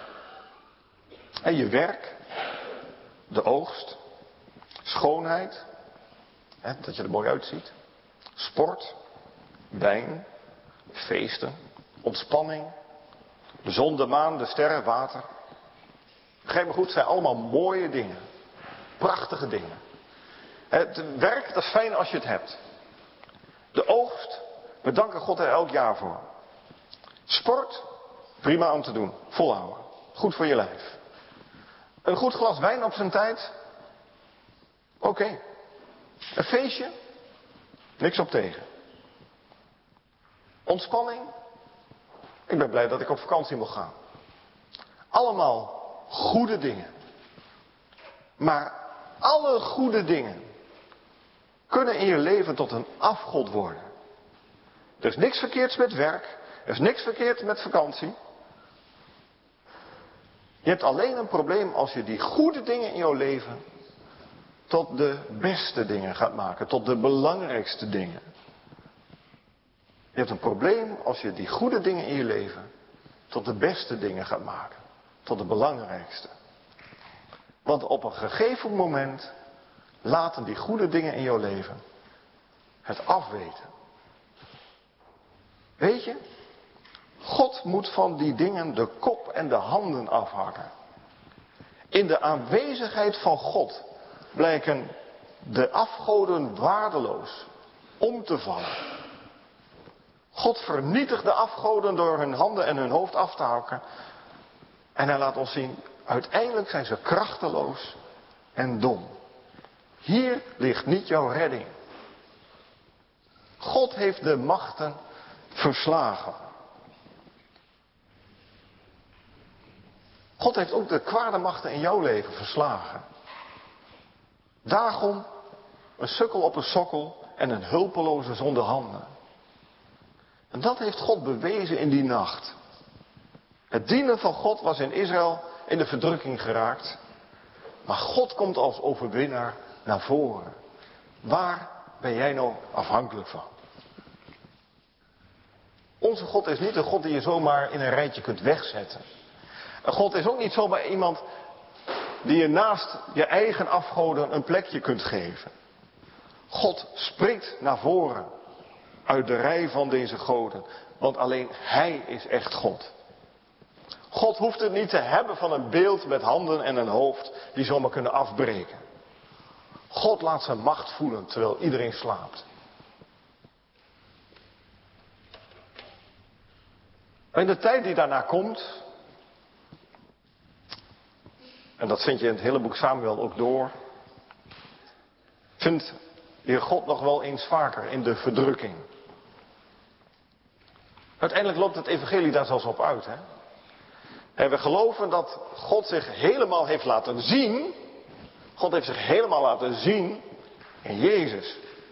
En je werk, de oogst, schoonheid, hè, dat je er mooi uitziet, sport, wijn, feesten, ontspanning, de zon, de maan, de sterren, water. Begrijp me goed, het zijn allemaal mooie dingen. Prachtige dingen. Het werk, dat is fijn als je het hebt. De oogst, we danken God er elk jaar voor. Sport, prima om te doen. Volhouden. Goed voor je lijf. Een goed glas wijn op zijn tijd. Oké. Okay. Een feestje. Niks op tegen. Ontspanning. Ik ben blij dat ik op vakantie mag gaan. Allemaal goede dingen. Maar alle goede dingen kunnen in je leven tot een afgod worden. Er is niks verkeerds met werk. Er is niks verkeerd met vakantie. Je hebt alleen een probleem als je die goede dingen in jouw leven tot de beste dingen gaat maken. Tot de belangrijkste dingen. Je hebt een probleem als je die goede dingen in je leven tot de beste dingen gaat maken. Tot de belangrijkste. Want op een gegeven moment laten die goede dingen in jouw leven het afweten. Weet je? God moet van die dingen de kop en de handen afhakken. In de aanwezigheid van God blijken de afgoden waardeloos om te vallen. God vernietigt de afgoden door hun handen en hun hoofd af te hakken. En hij laat ons zien, uiteindelijk zijn ze krachteloos en dom. Hier ligt niet jouw redding. God heeft de machten verslagen. God heeft ook de kwade machten in jouw leven verslagen. Dagon, een sukkel op een sokkel en een hulpeloze zonder handen. En dat heeft God bewezen in die nacht. Het dienen van God was in Israël in de verdrukking geraakt. Maar God komt als overwinnaar naar voren. Waar ben jij nou afhankelijk van? Onze God is niet een God die je zomaar in een rijtje kunt wegzetten. Een God is ook niet zomaar iemand die je naast je eigen afgoden een plekje kunt geven. God springt naar voren uit de rij van deze goden. Want alleen Hij is echt God. God hoeft het niet te hebben van een beeld met handen en een hoofd die zomaar kunnen afbreken. God laat zijn macht voelen terwijl iedereen slaapt. In de tijd die daarna komt, en dat vind je in het hele boek Samuel ook door, vindt je God nog wel eens vaker in de verdrukking. Uiteindelijk loopt het evangelie daar zelfs op uit. Hè? En we geloven dat God zich helemaal heeft laten zien. God heeft zich helemaal laten zien in Jezus.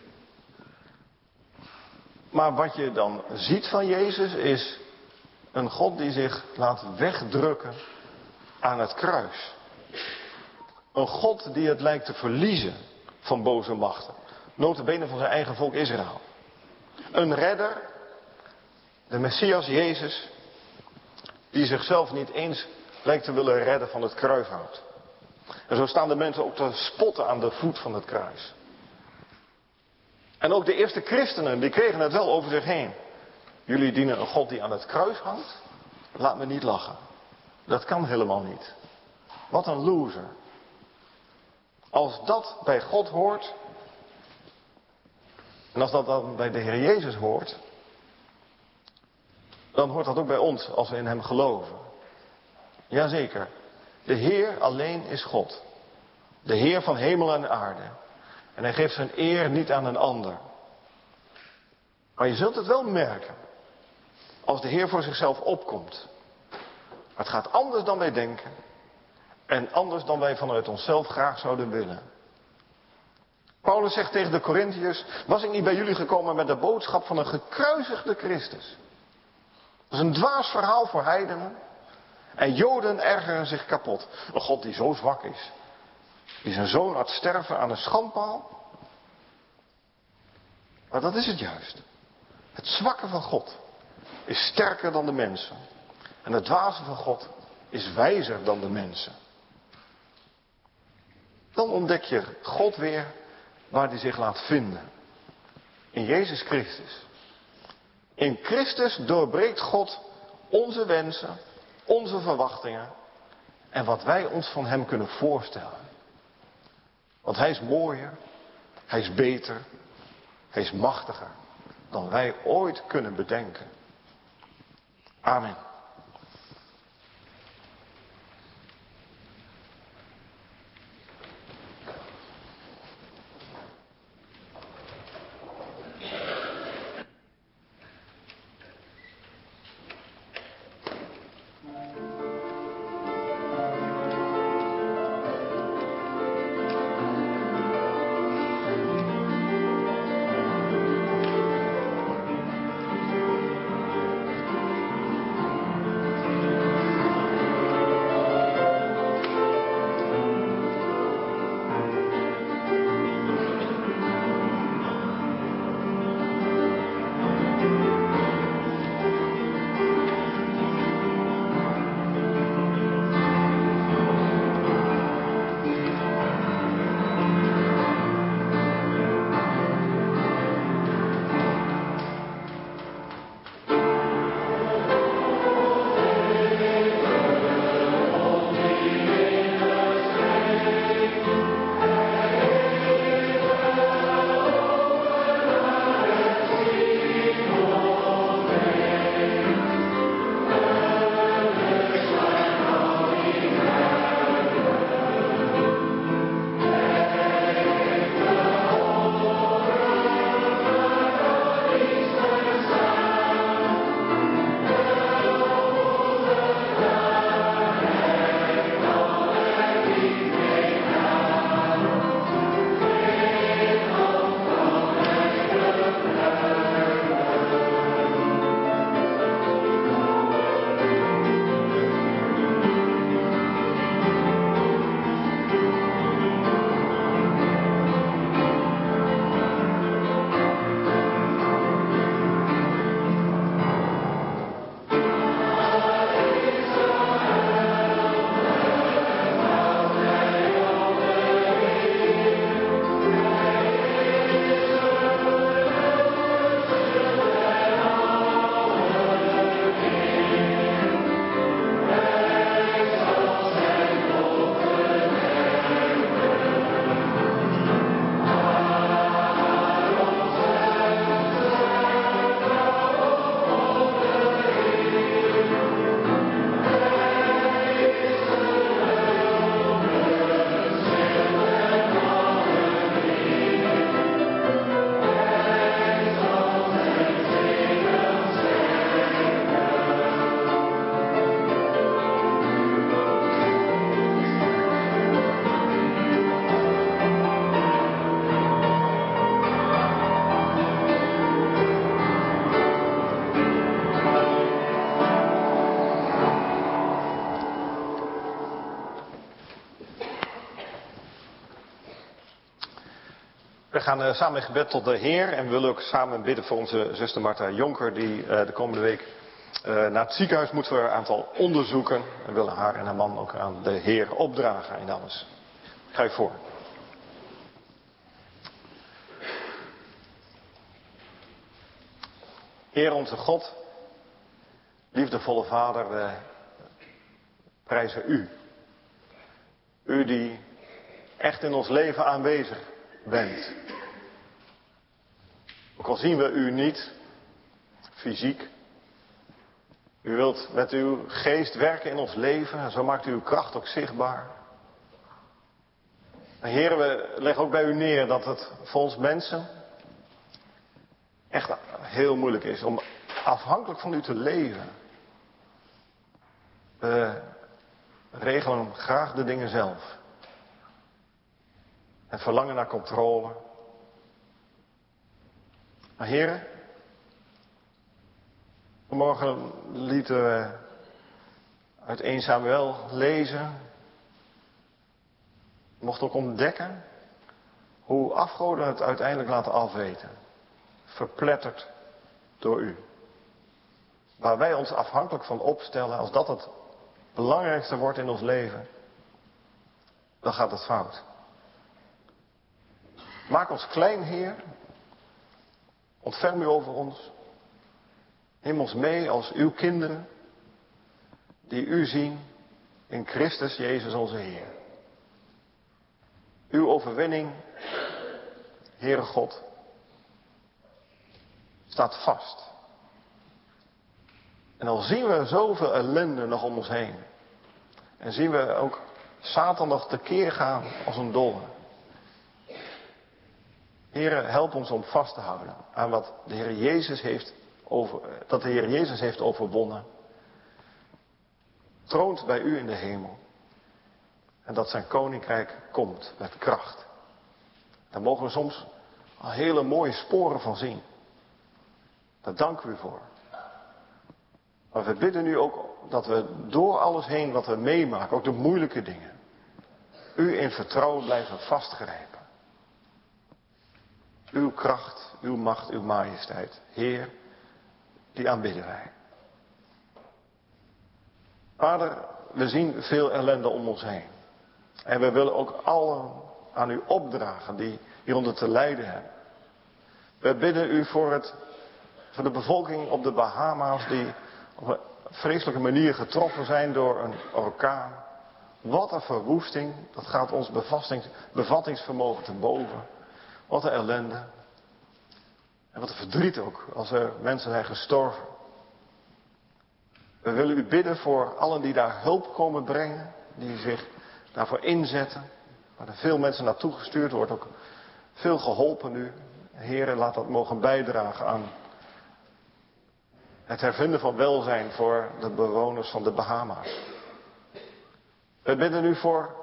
Maar wat je dan ziet van Jezus is een God die zich laat wegdrukken aan het kruis. Een God die het lijkt te verliezen van boze machten. Nota bene van zijn eigen volk Israël. Een redder, de Messias Jezus, die zichzelf niet eens lijkt te willen redden van het kruishout. En zo staan de mensen ook te spotten aan de voet van het kruis. En ook de eerste christenen, die kregen het wel over zich heen. Jullie dienen een God die aan het kruis hangt? Laat me niet lachen. Dat kan helemaal niet. Wat een loser. Als dat bij God hoort, en als dat dan bij de Heer Jezus hoort, dan hoort dat ook bij ons als we in Hem geloven. Jazeker. De Heer alleen is God. De Heer van hemel en aarde. En Hij geeft zijn eer niet aan een ander. Maar je zult het wel merken. Als de Heer voor zichzelf opkomt. Het gaat anders dan wij denken. En anders dan wij vanuit onszelf graag zouden willen. Paulus zegt tegen de Korintiërs: was ik niet bij jullie gekomen met de boodschap van een gekruisigde Christus? Dat is een dwaas verhaal voor heidenen. En Joden ergeren zich kapot. Een God die zo zwak is. Die zijn zoon laat sterven aan een schandpaal. Maar dat is het juist. Het zwakke van God is sterker dan de mensen. En het dwaze van God is wijzer dan de mensen. Dan ontdek je God weer waar hij zich laat vinden. In Jezus Christus. In Christus doorbreekt God onze wensen, onze verwachtingen en wat wij ons van Hem kunnen voorstellen. Want Hij is mooier, Hij is beter, Hij is machtiger dan wij ooit kunnen bedenken. Amen. gaan uh, samen in gebed tot de Heer en we willen ook samen bidden voor onze zuster Marta Jonker die uh, de komende week uh, naar het ziekenhuis moet voor een aantal onderzoeken. We willen haar en haar man ook aan de Heer opdragen in alles. Ga je voor. Heer onze God, liefdevolle Vader, we prijzen U. U die echt in ons leven aanwezig bent. Ook al zien we U niet, fysiek. U wilt met uw geest werken in ons leven en zo maakt U uw kracht ook zichtbaar. En Heer, we leggen ook bij U neer dat het voor ons mensen echt heel moeilijk is om afhankelijk van U te leven. We regelen graag de dingen zelf. En verlangen naar controle. Maar heren, vanmorgen lieten we uit eerste Samuel lezen. We mochten ook ontdekken hoe afgoden het uiteindelijk laten afweten. Verpletterd door U. Waar wij ons afhankelijk van opstellen, als dat het belangrijkste wordt in ons leven, dan gaat het fout. Maak ons klein, Heer. Ontferm U over ons. Neem ons mee als Uw kinderen, die U zien in Christus Jezus onze Heer. Uw overwinning, Heere God, staat vast. En al zien we zoveel ellende nog om ons heen. En zien we ook Satan nog tekeer gaan als een dolle. Heere, help ons om vast te houden aan wat de Heer Jezus heeft over, dat de Heer Jezus heeft overwonnen. Troont bij U in de hemel. En dat zijn koninkrijk komt met kracht. Daar mogen we soms al hele mooie sporen van zien. Daar danken we U voor. Maar we bidden nu ook dat we door alles heen wat we meemaken, ook de moeilijke dingen, U in vertrouwen blijven vastgrijpen. Uw kracht, Uw macht, Uw majesteit. Heer, die aanbidden wij. Vader, we zien veel ellende om ons heen. En we willen ook allen aan U opdragen die hieronder te lijden hebben. We bidden U voor, het, voor de bevolking op de Bahama's die op een vreselijke manier getroffen zijn door een orkaan. Wat een verwoesting, dat gaat ons bevattingsvermogen te boven. Wat een ellende. En wat een verdriet ook, als er mensen zijn gestorven. We willen U bidden voor allen die daar hulp komen brengen, die zich daarvoor inzetten. Waar er veel mensen naartoe gestuurd wordt, ook veel geholpen nu. Heren, laat dat mogen bijdragen aan het hervinden van welzijn voor de bewoners van de Bahama's. We bidden nu voor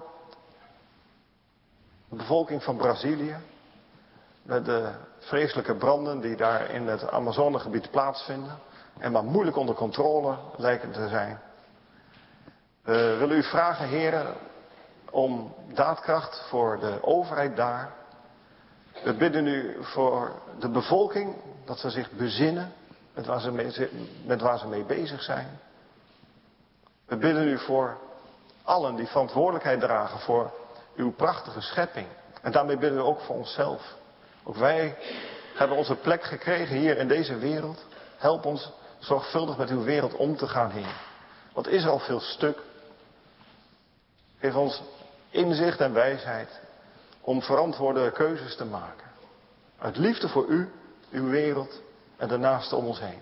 de bevolking van Brazilië. Met de vreselijke branden die daar in het Amazonegebied plaatsvinden. En maar moeilijk onder controle lijken te zijn. We willen U vragen, heren, om daadkracht voor de overheid daar. We bidden U voor de bevolking, dat ze zich bezinnen met waar ze mee, met waar ze mee bezig zijn. We bidden U voor allen die verantwoordelijkheid dragen voor Uw prachtige schepping. En daarmee bidden we ook voor onszelf. Ook wij hebben onze plek gekregen hier in deze wereld. Help ons zorgvuldig met uw wereld om te gaan, Heer. Want is er al veel stuk. Geef ons inzicht en wijsheid om verantwoorde keuzes te maken. Uit liefde voor U, uw wereld en de naasten om ons heen.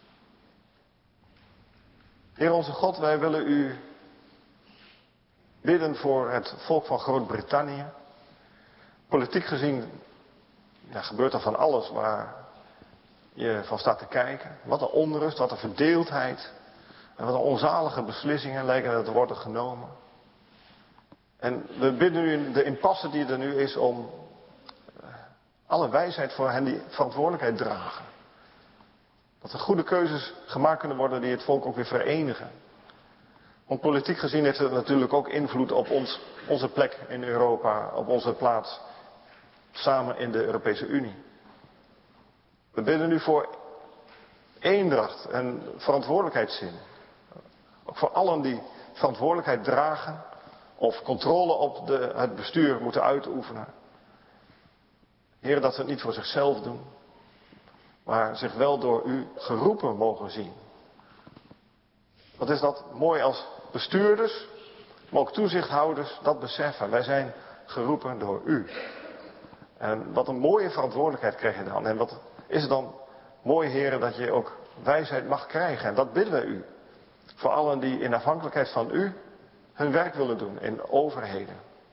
Heer onze God, wij willen U bidden voor het volk van Groot-Brittannië. Politiek gezien ja, gebeurt er van alles waar je van staat te kijken. Wat een onrust, wat een verdeeldheid. En wat een onzalige beslissingen lijken er te worden genomen. En we bidden u de impasse die er nu is om alle wijsheid voor hen die verantwoordelijkheid dragen. Dat er goede keuzes gemaakt kunnen worden die het volk ook weer verenigen. Want politiek gezien heeft het natuurlijk ook invloed op ons, onze plek in Europa, op onze plaats samen in de Europese Unie. We bidden nu voor eendracht en verantwoordelijkheidszin. Ook voor allen die verantwoordelijkheid dragen of controle op de, het bestuur moeten uitoefenen. Heer, dat ze het niet voor zichzelf doen, maar zich wel door u geroepen mogen zien. Wat is dat mooi als bestuurders, maar ook toezichthouders, dat beseffen. Wij zijn geroepen door u. En wat een mooie verantwoordelijkheid krijg je dan. En wat is het dan mooi, heren, dat je ook wijsheid mag krijgen. En dat bidden wij u. Voor allen die in afhankelijkheid van u hun werk willen doen in overheden.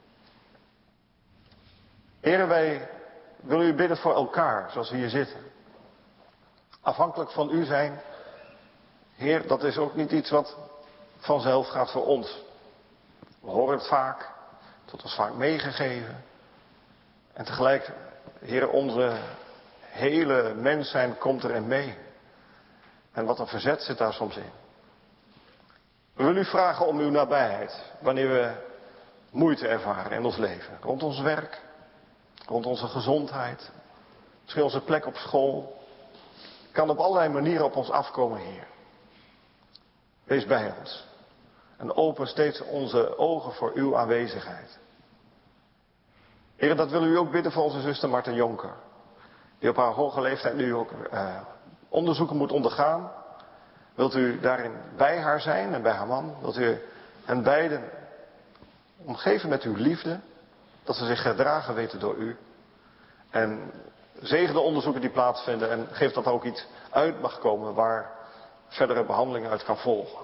Heren, wij willen u bidden voor elkaar, zoals we hier zitten. Afhankelijk van u zijn, Heer, dat is ook niet iets wat vanzelf gaat voor ons. We horen het vaak, het wordt ons vaak meegegeven. En tegelijk, Heer, onze hele mens zijn komt erin mee. En wat een verzet zit daar soms in. We willen u vragen om uw nabijheid, wanneer we moeite ervaren in ons leven. Rond ons werk, rond onze gezondheid, misschien onze plek op school. Kan op allerlei manieren op ons afkomen, Heer. Wees bij ons. En open steeds onze ogen voor uw aanwezigheid. Heer, dat willen we u ook bidden voor onze zuster Marta Jonker. Die op haar hoge leeftijd nu ook uh, onderzoeken moet ondergaan. Wilt u daarin bij haar zijn en bij haar man? Wilt u hen beiden omgeven met uw liefde? Dat ze zich gedragen weten door u. En zegen de onderzoeken die plaatsvinden en geef dat ook iets uit mag komen waar verdere behandeling uit kan volgen.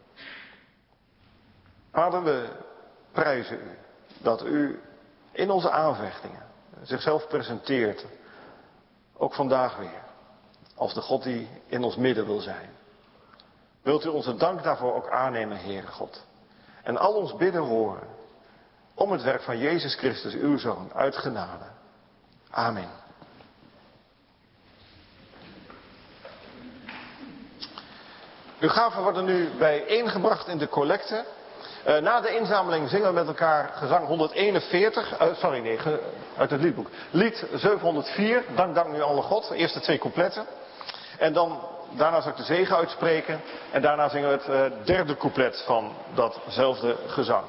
Vader, we prijzen u dat u in onze aanvechtingen zichzelf presenteert. Ook vandaag weer. Als de God die in ons midden wil zijn. Wilt u onze dank daarvoor ook aannemen, Heere God. En al ons bidden horen. Om het werk van Jezus Christus, uw Zoon, uit genade. Amen. Uw gaven worden nu bijeengebracht in de collecte. Uh, na de inzameling zingen we met elkaar gezang honderdeenenveertig, uh, sorry nee, ge, uit het liedboek. Lied zevenhonderdvier, Dank, dank nu alle God, de eerste twee coupletten. En dan, daarna zal ik de zegen uitspreken en daarna zingen we het uh, derde couplet van datzelfde gezang.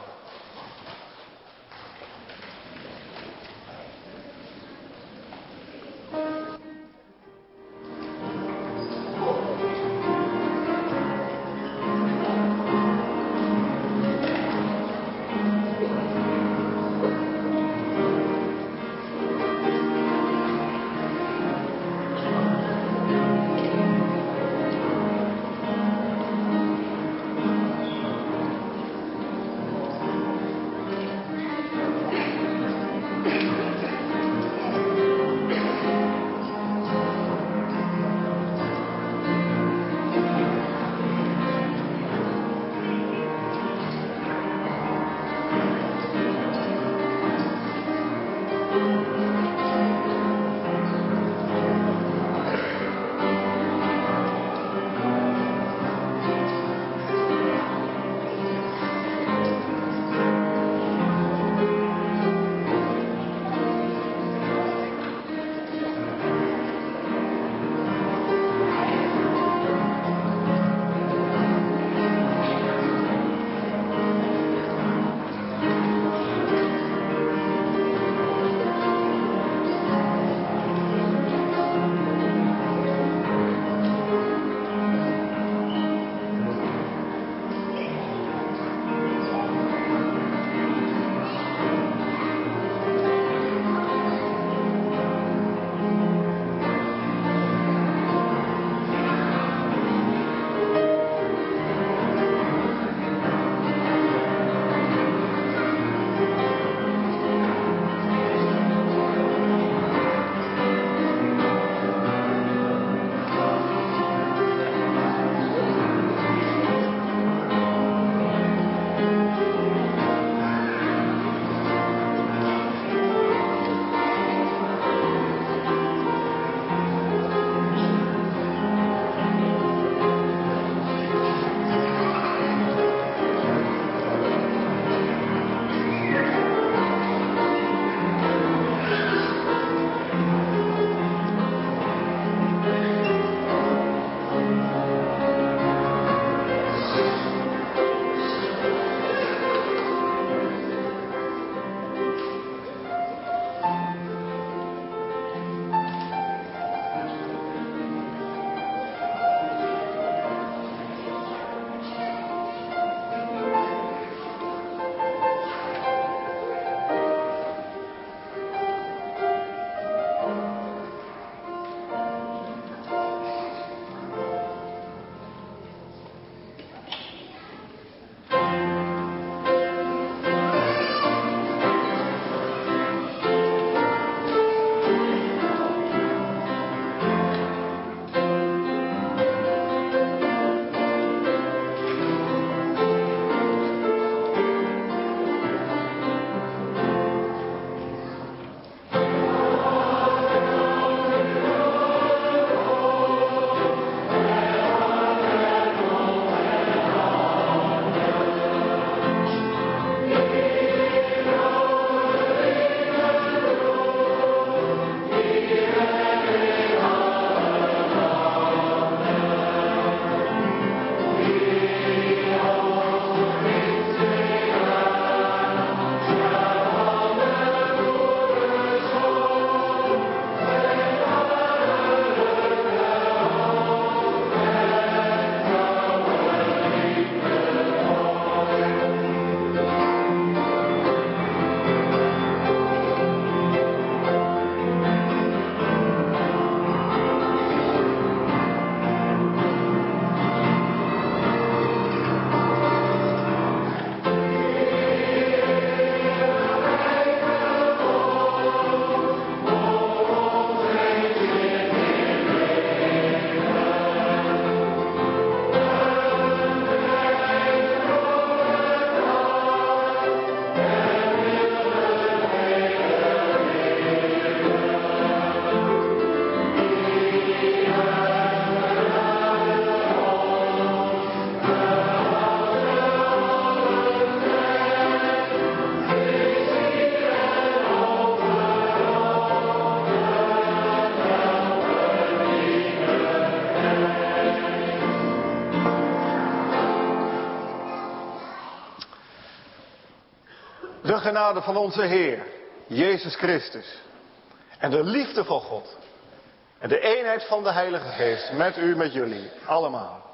genade van onze Heer, Jezus Christus. En de liefde van God. En de eenheid van de Heilige Geest met u, met jullie, allemaal.